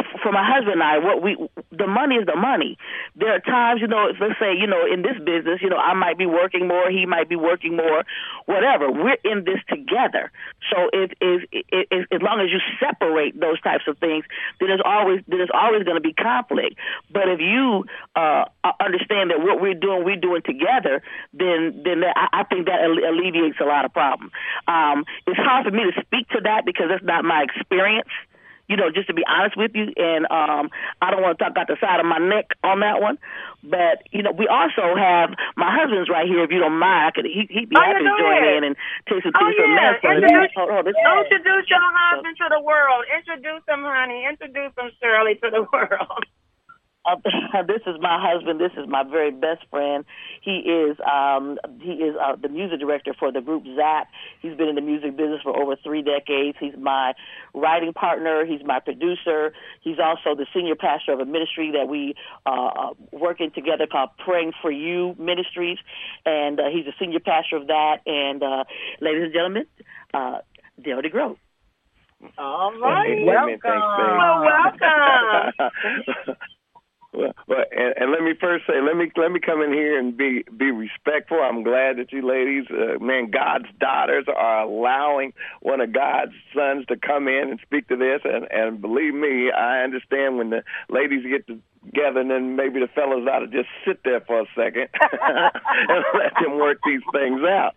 for my husband and I, what we the money is the money. There are times, you know, let's say, you know, in this business, you know, I might be working more, he might be working more, whatever. We're in this together. So if if, if, if as long as you separate those types of things, then there's always there's always going to be conflict. But if you uh, understand that what we're doing, we're doing together, then then I, I think that alleviates a lot of problems. Um, it's hard for me to speak to that because that's not my experience. You know, just to be honest with you, and um, I don't want to talk out the side of my neck on that one. But, you know, we also have, my husband's right here, if you don't mind. I could, he, he'd be oh, happy yeah, to join ahead. in and take some oh, things from yeah. that. So Introduce, hold, hold, yeah. Introduce your husband to the world. Introduce him, honey. Introduce him, Shirley, to the world. Uh, this is my husband. This is my very best friend. He is um, he is uh, the music director for the group Zap. He's been in the music business for over three decades. He's my writing partner. He's my producer. He's also the senior pastor of a ministry that we uh, are working together called Praying for You Ministries, and uh, he's a senior pastor of that. And uh, ladies and gentlemen, uh, Dale DeGroat. All right, Hey, welcome. Well, welcome. Well, well and, and let me first say, let me let me come in here and be be respectful. I'm glad that you ladies, uh, man, God's daughters are allowing one of God's sons to come in and speak to this. And, and believe me, I understand when the ladies get together, and then maybe the fellas ought to just sit there for a second and let them work these things out.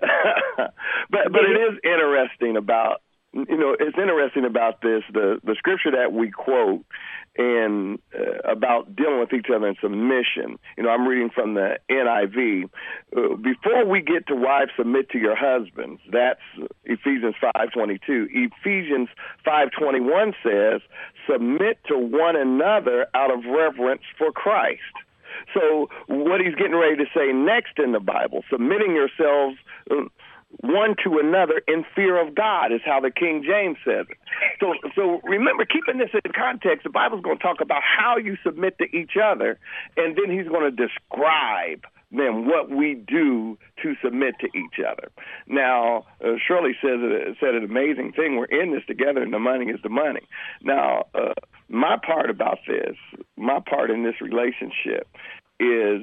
but but it is interesting about, you know, it's interesting about this, the, the scripture that we quote and uh, about dealing with each other in submission. You know, I'm reading from the N I V. Uh, before we get to wives, submit to your husbands. That's Ephesians five twenty-two. Ephesians five twenty-one says, submit to one another out of reverence for Christ. So what he's getting ready to say next in the Bible, submitting yourselves uh, one to another in fear of God, is how the King James says it. So, so remember, keeping this in context, the Bible's going to talk about how you submit to each other, and then he's going to describe then what we do to submit to each other. Now, uh, Shirley says it, said an amazing thing. We're in this together, and the money is the money. Now, uh, my part about this, my part in this relationship is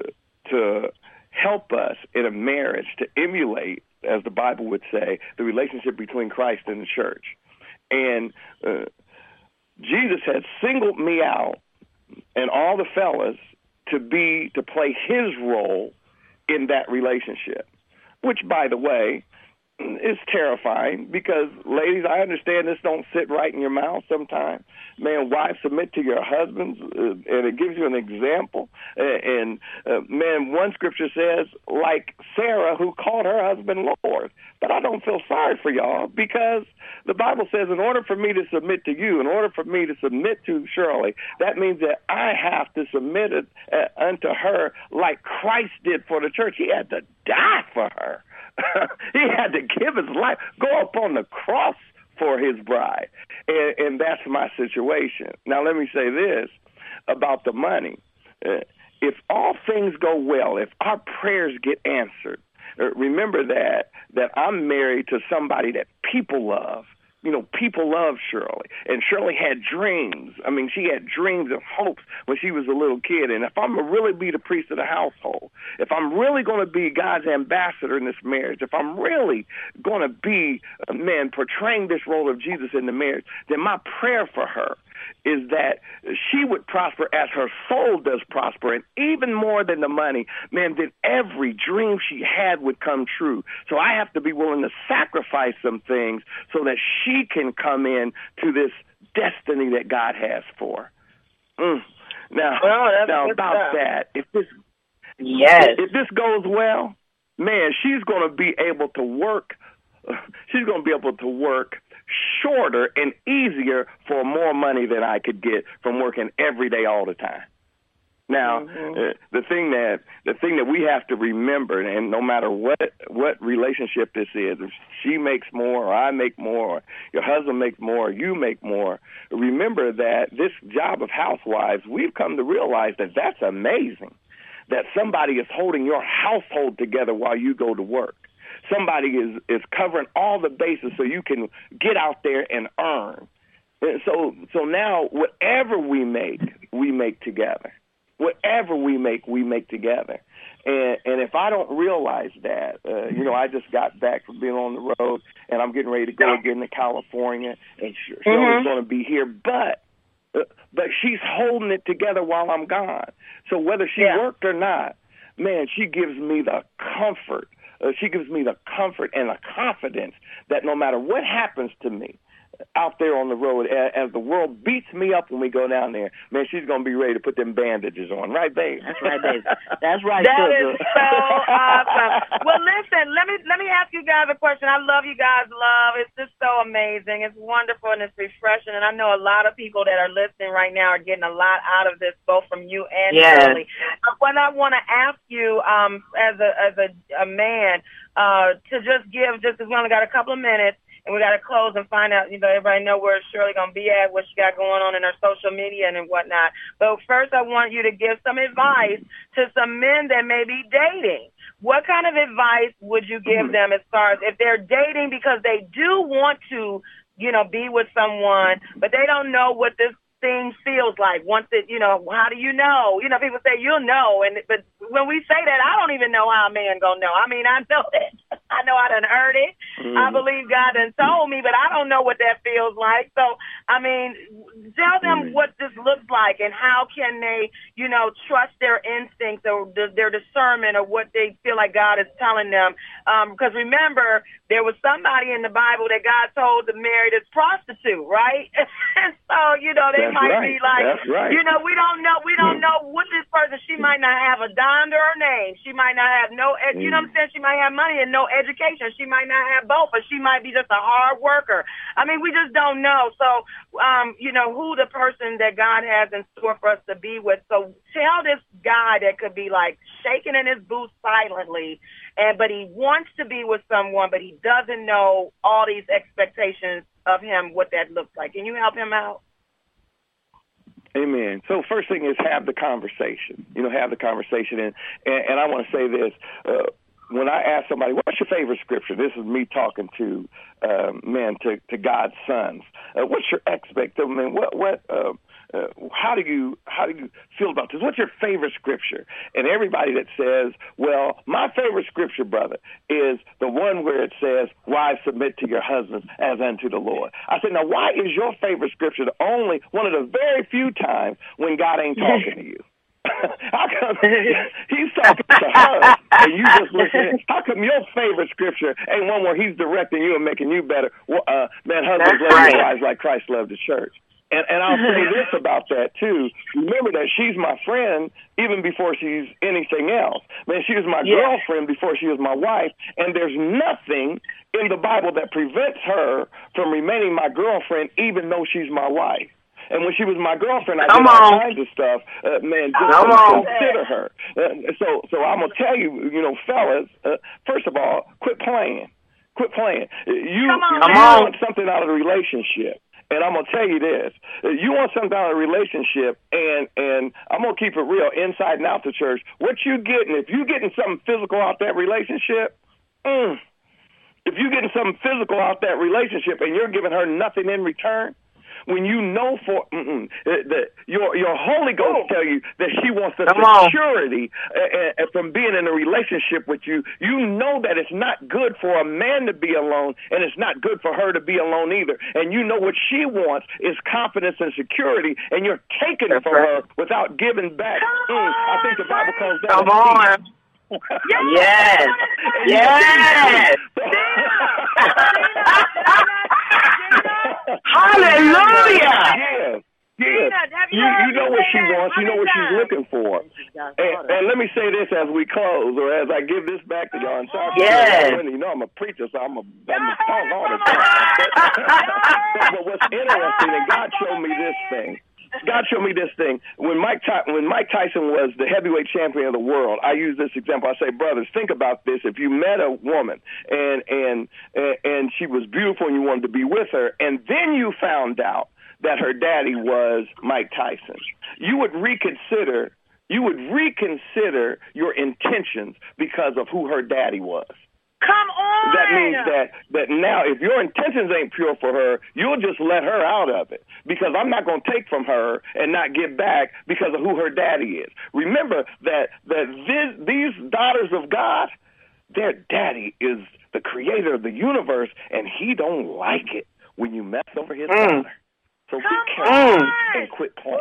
to help us in a marriage to emulate, as the Bible would say, the relationship between Christ and the church. And uh, Jesus had singled me out and all the fellas to be, to play his role in that relationship, which, by the way, is terrifying because, ladies, I understand this don't sit right in your mouth sometimes. Man, wives, submit to your husbands, uh, and it gives you an example. Uh, and, uh, man, one scripture says, like Sarah, who called her husband Lord. But I don't feel sorry for y'all because the Bible says in order for me to submit to you, in order for me to submit to Shirley, that means that I have to submit it uh, unto her like Christ did for the church. He had to die for her. He had to give his life, go up on the cross for his bride. And, and that's my situation. Now, let me say this about the money. Uh, if all things go well, if our prayers get answered, uh, remember that, that I'm married to somebody that people love. You know, people love Shirley, and Shirley had dreams. I mean, she had dreams and hopes when she was a little kid. And if I'm going to really be the priest of the household, if I'm really going to be God's ambassador in this marriage, if I'm really going to be, uh, man, portraying this role of Jesus in the marriage, then my prayer for her is that she would prosper as her soul does prosper, and even more than the money, man, then every dream she had would come true. So I have to be willing to sacrifice some things so that she can come in to this destiny that God has for her. Mm. Now, well, now about stuff. that, if this, yes. if this goes well, man, she's going to be able to work. She's going to be able to work shorter and easier for more money than I could get from working every day all the time. Now, mm-hmm. uh, the thing that the thing that we have to remember, and no matter what what relationship this is, if she makes more or I make more, or your husband makes more or you make more, remember that this job of housewives, we've come to realize that that's amazing, that somebody is holding your household together while you go to work. Somebody is, is covering all the bases so you can get out there and earn. And so, so now whatever we make, we make together. Whatever we make, we make together. And and if I don't realize that, uh, you know, I just got back from being on the road, and I'm getting ready to go again to California, and Shirley's mm-hmm. going to be here, but uh, but she's holding it together while I'm gone. So whether she yeah. worked or not, man, she gives me the comfort. Uh, she gives me the comfort and the confidence that no matter what happens to me out there on the road, as, as the world beats me up when we go down there, man, she's going to be ready to put them bandages on. Right, babe? That's right, babe. That's right. That is so awesome. Well, listen, let me let me ask you guys a question. I love you guys' love. It's just so amazing. It's wonderful and it's refreshing. And I know a lot of people that are listening right now are getting a lot out of this, both from you and yes. Shirley. What I want to ask you um, as a as a, a man uh, to just give, just because we only got a couple of minutes, and we got to close and find out, you know, everybody know where Shirley going to be at, what she got going on in her social media and whatnot. But first, I want you to give some advice to some men that may be dating. What kind of advice would you give mm-hmm. them as far as if they're dating because they do want to, you know, be with someone, but they don't know what this thing feels like once it, you know, how do you know? You know, people say you'll know, and but when we say that, I don't even know how a man gonna know. I mean, I know that. I know I done heard it. Mm-hmm. I believe God done told me, but I don't know what that feels like. So, I mean, tell them mm-hmm. what this looks like and how can they, you know, trust their instincts or their discernment or what they feel like God is telling them. Um, because remember, there was somebody in the Bible that God told to marry this prostitute, right? And so, you know, they That's might right. be like, That's right. you know, we don't know, we don't know what this person, she might not have a dime to her name. She might not have no, ed- you know what I'm saying? She might have money and no education. She might not have both, but she might be just a hard worker. I mean, we just don't know. So, um, you know, who the person that God has in store for us to be with. So tell this guy that could be like shaking in his boots silently, and but he wants to be with someone, but he doesn't know all these expectations of him, what that looks like. Can you help him out? Amen. So first thing is have the conversation. You know, have the conversation. And, and, and I want to say this. Uh, when I ask somebody, what's your favorite scripture? This is me talking to, uh, man, to, to God's sons. Uh, what's your expectation? I mean, what, what, uh, uh, how do you, how do you feel about this? What's your favorite scripture? And everybody that says, well, my favorite scripture, brother, is the one where it says, wives submit to your husbands as unto the Lord. I said, now why is your favorite scripture the only, one of the very few times when God ain't talking to you? How come he's talking to her and you just listen? How come your favorite scripture ain't one where he's directing you and making you better? Uh, man, husbands love their wives like Christ loved the church. And, and I'll say this about that, too. Remember that she's my friend even before she's anything else. Man, she was my yeah. girlfriend before she was my wife, and there's nothing in the Bible that prevents her from remaining my girlfriend even though she's my wife. And when she was my girlfriend, I Come did all on. kinds of stuff. Uh, man, just Come to consider her. Uh, so, so I'm gonna tell you, you know, fellas. Uh, first of all, quit playing. Quit playing. You, Come on, you man. want something out of the relationship, and I'm gonna tell you this: you want something out of the relationship, and and I'm gonna keep it real, inside and out the church. What you getting? If you getting something physical out that relationship, mm, if you getting something physical out that relationship, and you're giving her nothing in return. When you know for mm-mm, that your your Holy Ghost oh. tell you that she wants the Come security uh, uh, from being in a relationship with you, you know that it's not good for a man to be alone, and it's not good for her to be alone either. And you know what she wants is confidence and security, and you're taking That's it from right. her without giving back. Mm, I think the Bible calls that. Come on. Yes. Yes. Hallelujah. Yeah. Yeah. You, you know what she wants. You know what she's looking for. And, and let me say this as we close, or as I give this back to y'all. I'm sorry. Yes. You know, I'm a preacher, so I'm a, I'm a talk all the time. But, but what's interesting, and God showed me this thing. God showed me this thing. When Mike Ty- when Mike Tyson was the heavyweight champion of the world, I use this example. I say, brothers, think about this. If you met a woman and and and she was beautiful and you wanted to be with her, and then you found out that her daddy was Mike Tyson, you would reconsider. You would reconsider your intentions because of who her daddy was. Come on. That means that, that now if your intentions ain't pure for her, you'll just let her out of it. Because I'm not going to take from her and not give back because of who her daddy is. Remember that, that this, these daughters of God, their daddy is the creator of the universe, and he don't like it when you mess over his mm. daughter. So be careful and quit playing.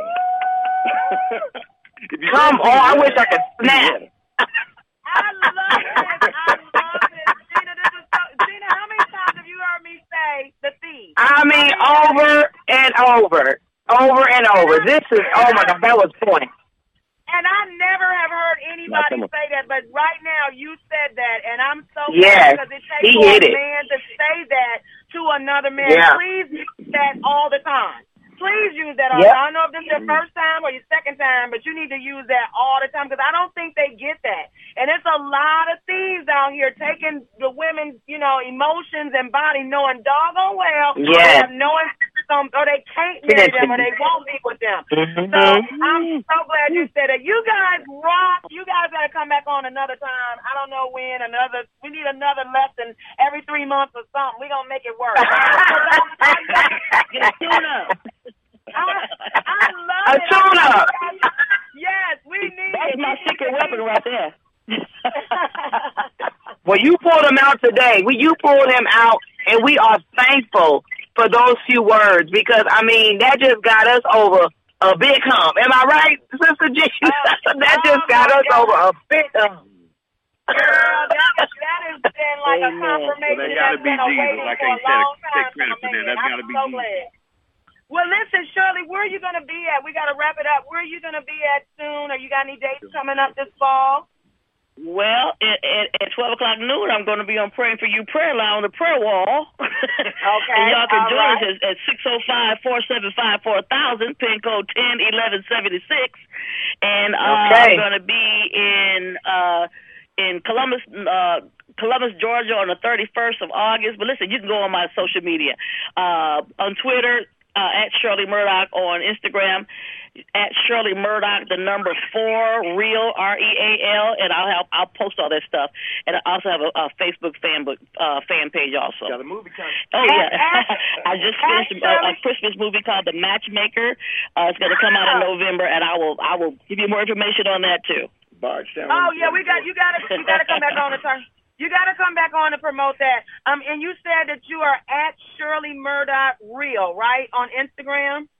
Come on, I wish I could snap. I love it. I love it. Gina, this is so, Gina, how many times have you heard me say the thief? I mean, over and over. Over and over. This is, oh my God, that was point. And I never have heard anybody say that, but right now you said that, and I'm so yes, glad because it takes for a man to say that to another man. Yeah. Please use that all the time. Please use that all yep. the time. I don't know if this is your first time or your second time, but you need to use that all the time because I don't think they get that. And it's a lot of thieves out here taking the women's, you know, emotions and body, knowing doggone well yes. they have no them, or they can't marry them, or they won't be with them. Mm-hmm. So I'm so glad you said it. You guys rock. You guys got to come back on another time. I don't know when. Another. We need another lesson every three months or something. We're going to make it work. Get a tune-up. I, I love a it. A tune-up. Yes, we need That's it. my secret weapon right there. Well, you pulled him out today. We, you pulled him out, and we are thankful for those few words because, I mean, that just got us over a big hump. Am I right, Sister G? Oh, that just oh got us God. over a big hump. Girl, that, that has been like Amen. a confirmation Well, that gotta that's be been Jesus. awaiting I for can't a long take- time take credit for for that. me. That's I'm gotta be so Jesus. glad. Well, listen, Shirley, where are you going to be at? We got to wrap it up. Where are you going to be at soon? Are you got any dates coming up this fall? Well, at, at, at twelve o'clock noon, I'm going to be on Praying for You prayer line on the prayer wall. Okay. And y'all can all join right. us at, at six oh five, four seven five, four thousand, pin code ten eleven seventy-six. And uh, Okay. I'm going to be in uh, in Columbus, uh, Columbus, Georgia on the thirty-first of August. But listen, you can go on my social media. Uh, on Twitter, uh, at Shirley Murdoch, on Instagram, at Shirley Murdoch, the number four, real, R E A L, and I'll have, I'll post all that stuff. And I also have a, a Facebook fan book, uh, fan page also. Got a movie coming. Oh, yeah. I just finished a, a Christmas movie called The Matchmaker. Uh, it's going to come out in November, and I will I will give you more information on that, too. Bardstown. Oh, yeah, we got you got to you got to come back on and turn. You got to come back on and promote that. Um, and you said that you are at Shirley Murdoch Real, right, on Instagram?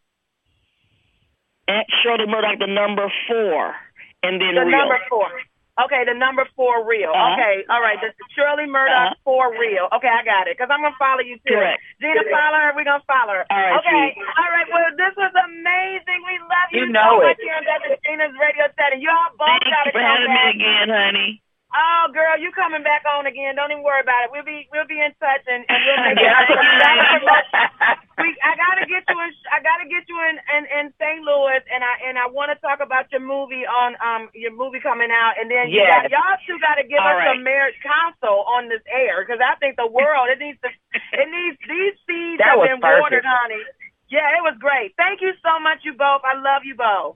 At Shirley Murdoch, the number four, and then The real. number four. Okay, the number four Real. Uh-huh. Okay, all right. The Shirley Murdoch Uh-huh. four Real. Okay, I got it, because I'm going to follow you, too. Correct. Gina, follow her. We're going to follow her. All right, okay. sweet. All right, well, this was amazing. We love you, You know so it. much here on Doctor Gina's radio set. And y'all both Thanks got to for come having back. me again, honey. Oh, girl, you coming back on again. Don't even worry about it. We'll be we'll be in touch, and, and we'll make it. Yeah. we, I gotta get you in. I gotta get you in, in, in Saint Louis, and I and I want to talk about your movie on um your movie coming out, and then you Yes. got, y'all two got to give All us right. some marriage counsel on this air, because I think the world it needs to it needs these seeds That have was been perfect. watered, honey. Yeah, it was great. Thank you so much, you both. I love you both.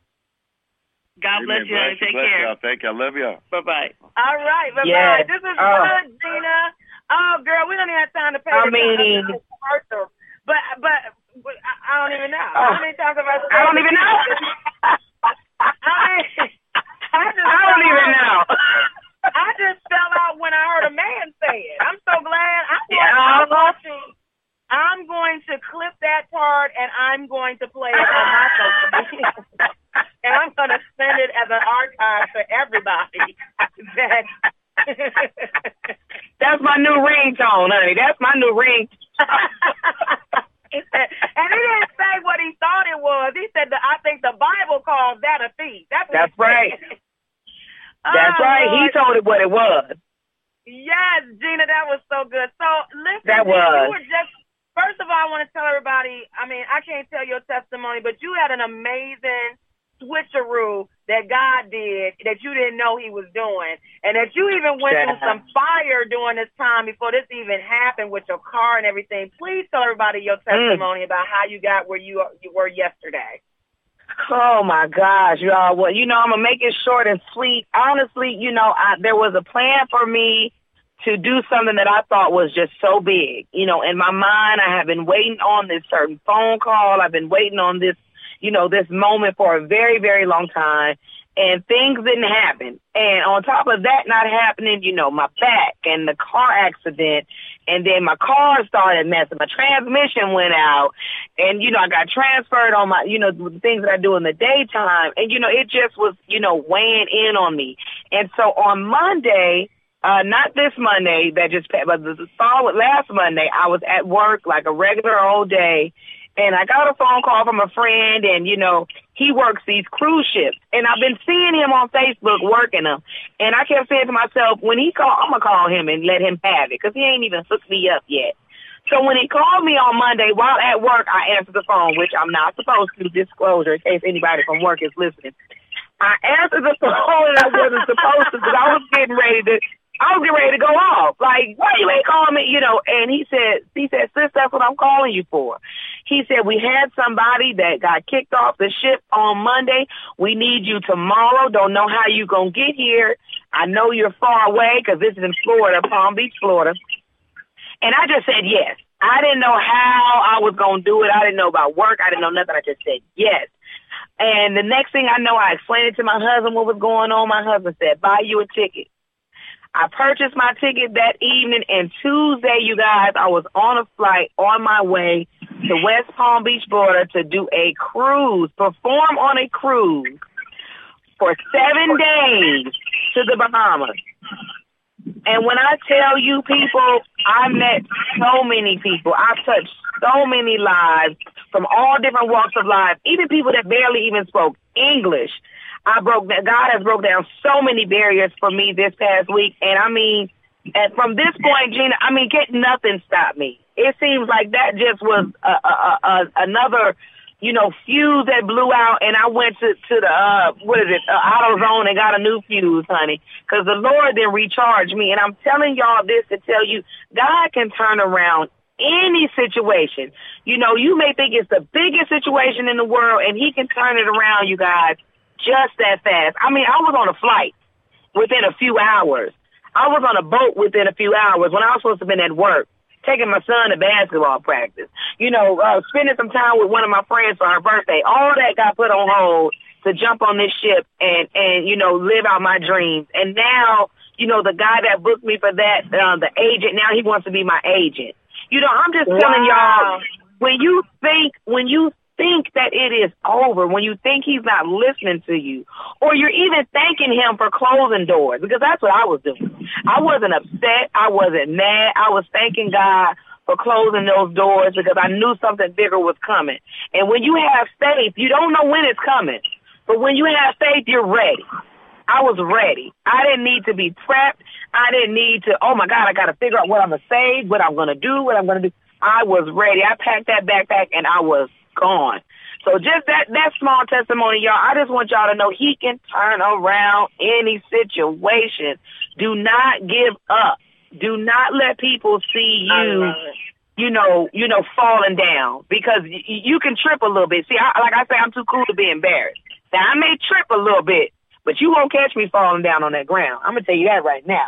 God bless you, honey. Take bless care. Y'all. Thank you. I love y'all. Bye-bye. All right, bye Yes. bye. This is Oh. fun, Gina. Oh, girl, we don't even have time to pay. I the mean- commercial. But, but but I I don't even know. Oh. How many times have I? I don't even know. I, I just I don't fell even out. know. I just fell out when I heard a man say it. I'm so glad. I'm going, Yeah. I'm going to. I'm going to clip that part, and I'm going to play it on my social media. And I'm going to send it as an archive for everybody. That That's my new ringtone, honey. That's my new ring. He said, and he didn't say what he thought it was. He said that I think the Bible calls that a thief. That's, what That's he right. said. That's Oh, right. He Lord. told it what it was. Yes, Gina, that was so good. So listen, That Gina, was. you were just. First of all, I want to tell everybody. I mean, I can't tell your testimony, but you had an amazing switcheroo that God did that you didn't know He was doing, and that you even went Yeah. through some fire during this time before this even happened with your car and everything. Please tell everybody your testimony about how you got where you you were yesterday. Oh my gosh, y'all! Well, you know, I'm gonna make it short and sweet. Honestly, you know, I, there was a plan for me to do something that I thought was just so big. You know, in my mind, I have been waiting on this certain phone call. I've been waiting on this, you know, this moment for a very, very long time. And things didn't happen. And on top of that not happening, you know, my back and the car accident, and then my car started messing. My transmission went out, and, you know, I got transferred on my, you know, the things that I do in the daytime. And, you know, it just was, you know, weighing in on me. And so on Monday, uh, not this Monday that just passed, but the following, last Monday, I was at work like a regular old day. And I got a phone call from a friend, and, you know, he works these cruise ships. And I've been seeing him on Facebook working them. And I kept saying to myself, when he call, I'm going to call him and let him have it, because he ain't even hooked me up yet. So when he called me on Monday while at work, I answered the phone, which I'm not supposed to, disclosure, in case anybody from work is listening. I answered the phone, and I wasn't supposed to, because I was getting ready to, I was getting ready to go off. Like, why you ain't calling me? You know, and he said, he said, sis, that's what I'm calling you for. He said, we had somebody that got kicked off the ship on Monday. We need you tomorrow. Don't know how you going to get here. I know you're far away because this is in Florida, Palm Beach, Florida. And I just said yes. I didn't know how I was going to do it. I didn't know about work. I didn't know nothing. I just said yes. And the next thing I know, I explained it to my husband what was going on. My husband said, buy you a ticket. I purchased my ticket that evening, and Tuesday, you guys, I was on a flight on my way to West Palm Beach, Florida to do a cruise, perform on a cruise for seven days to the Bahamas. And when I tell you people, I met so many people. I've touched so many lives from all different walks of life, even people that barely even spoke English. I broke that. God has broke down so many barriers for me this past week. And I mean, and from this point, Gina, I mean, get nothing stopped me. It seems like that just was a, a, a, another, you know, fuse that blew out. And I went to, to the, uh, what is it, uh, AutoZone and got a new fuse, honey, because the Lord then recharged me. And I'm telling y'all this to tell you, God can turn around any situation. You know, you may think it's the biggest situation in the world, and he can turn it around, you guys, just that fast. I mean, I was on a flight within a few hours. I was on a boat within a few hours when I was supposed to have been at work, taking my son to basketball practice, you know, uh, spending some time with one of my friends for her birthday. All that got put on hold to jump on this ship and, and, you know, live out my dreams. And now, you know, the guy that booked me for that, uh, the agent, now he wants to be my agent. You know, I'm just telling Wow. y'all, when you think, when you think that it is over, when you think he's not listening to you, or you're even thanking him for closing doors, because that's what I was doing. I wasn't upset. I wasn't mad. I was thanking God for closing those doors because I knew something bigger was coming. And when you have faith, you don't know when it's coming, but when you have faith, you're ready. I was ready. I didn't need to be prepped. I didn't need to, oh my God, I got to figure out what I'm going to say, what I'm going to do, what I'm going to do. I was ready. I packed that backpack and I was gone. So just that, that small testimony, y'all, I just want y'all to know he can turn around any situation. Do not give up. Do not let people see you, you know, you know, falling down, because y- you can trip a little bit. See, I, like I say, I'm too cool to be embarrassed. Now, I may trip a little bit, but you won't catch me falling down on that ground. I'm going to tell you that right now.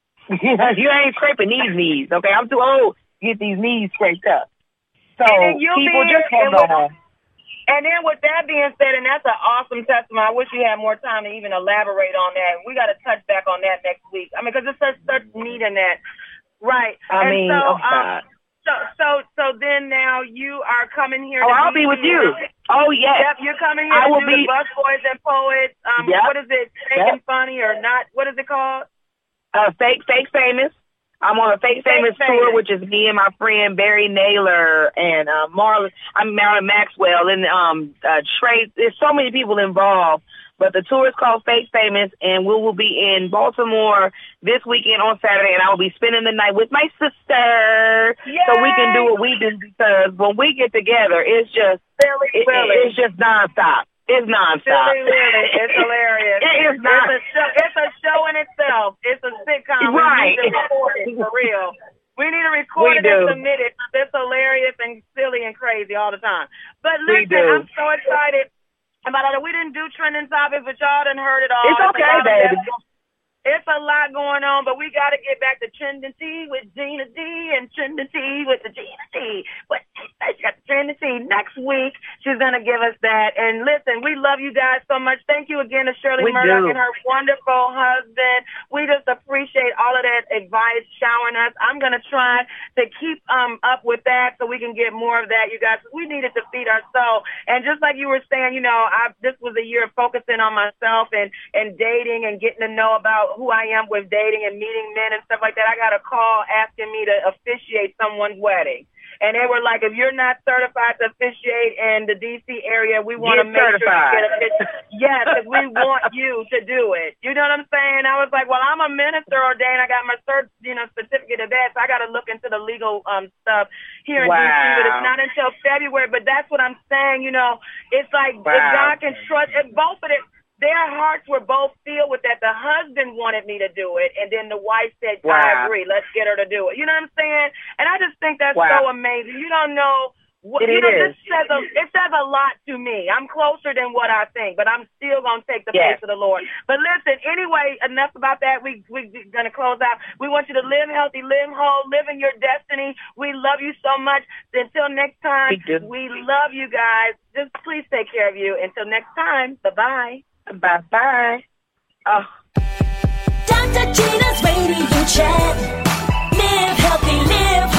You ain't scraping these knees, okay? I'm too old to get these knees scraped up. So people be, just hold with, on. And then with that being said, and that's an awesome testimony. I wish you had more time to even elaborate on that. We got to touch back on that next week. I mean, because it's such, such need in that. Right. I and mean, so, oh, um, God. so, so, so then now you are coming here. Oh, to I'll be with you. Oh, yes. Yep, you're coming here I to will do be. the Bus Boys and Poets. Um, Yep. What is it? Fake Yep. and Funny or not? What is it called? Uh, fake, fake famous. I'm on a fake, Fake famous, Famous. tour, which is me and my friend Barry Naylor and uh, Marlon. I'm Marilyn Maxwell and um, uh, Trey. There's so many people involved, but the tour is called Fake Famous, and we will be in Baltimore this weekend on Saturday, and I will be spending the night with my sister, so we can do what we do, because when we get together, it's just Silly, it, silly. it's just nonstop. It's nonstop. Silly, really. It's hilarious. It is not. It's a show. It's a show in itself. It's a sitcom. Right. We need to record it for real. We need to record We it do. and submit it. It's hilarious and silly and crazy all the time. But We listen, do. I'm so excited about it. We didn't do trending topics, but y'all done heard it all. It's a okay, lot of baby. that- It's a lot going on, but we got to get back to Trinity with Gina D and Trinity with the Gina D. But she got the Trinity. Next week, she's going to give us that. And listen, we love you guys so much. Thank you again to Shirley We Murdoch do. and her wonderful husband. We just appreciate all of that advice showering us. I'm going to try to keep um up with that so we can get more of that, you guys. We needed to feed our soul. And just like you were saying, you know, I, this was a year of focusing on myself and, and dating and getting to know about who I am with dating and meeting men and stuff like that. I got a call asking me to officiate someone's wedding. And they were like, if you're not certified to officiate in the D C area, we want to Get make certified. sure you get officiated. Yes, if we want you to do it. You know what I'm saying? I was like, well, I'm a minister ordained. I got my cert, you know, certificate of that, so I got to look into the legal um stuff here in Wow. D C, but it's not until February. But that's what I'm saying, you know. It's like Wow. if God can trust, if both of it, their hearts were both filled with that. The husband wanted me to do it, and then the wife said, Wow. I agree, let's get her to do it. You know what I'm saying? And I just think that's Wow. so amazing. You don't know. What, It you know, is. this says a, it says a lot to me. I'm closer than what I think, but I'm still going to take the Yes. face of the Lord. But listen, anyway, enough about that. We, we, we're going to close out. We want you to live healthy, live whole, live in your destiny. We love you so much. Until next time, We do. we love you guys. Just please take care of you. Until next time, bye-bye. Bye-bye. Oh. Doctor Gina's Radio Chat. Live healthy, live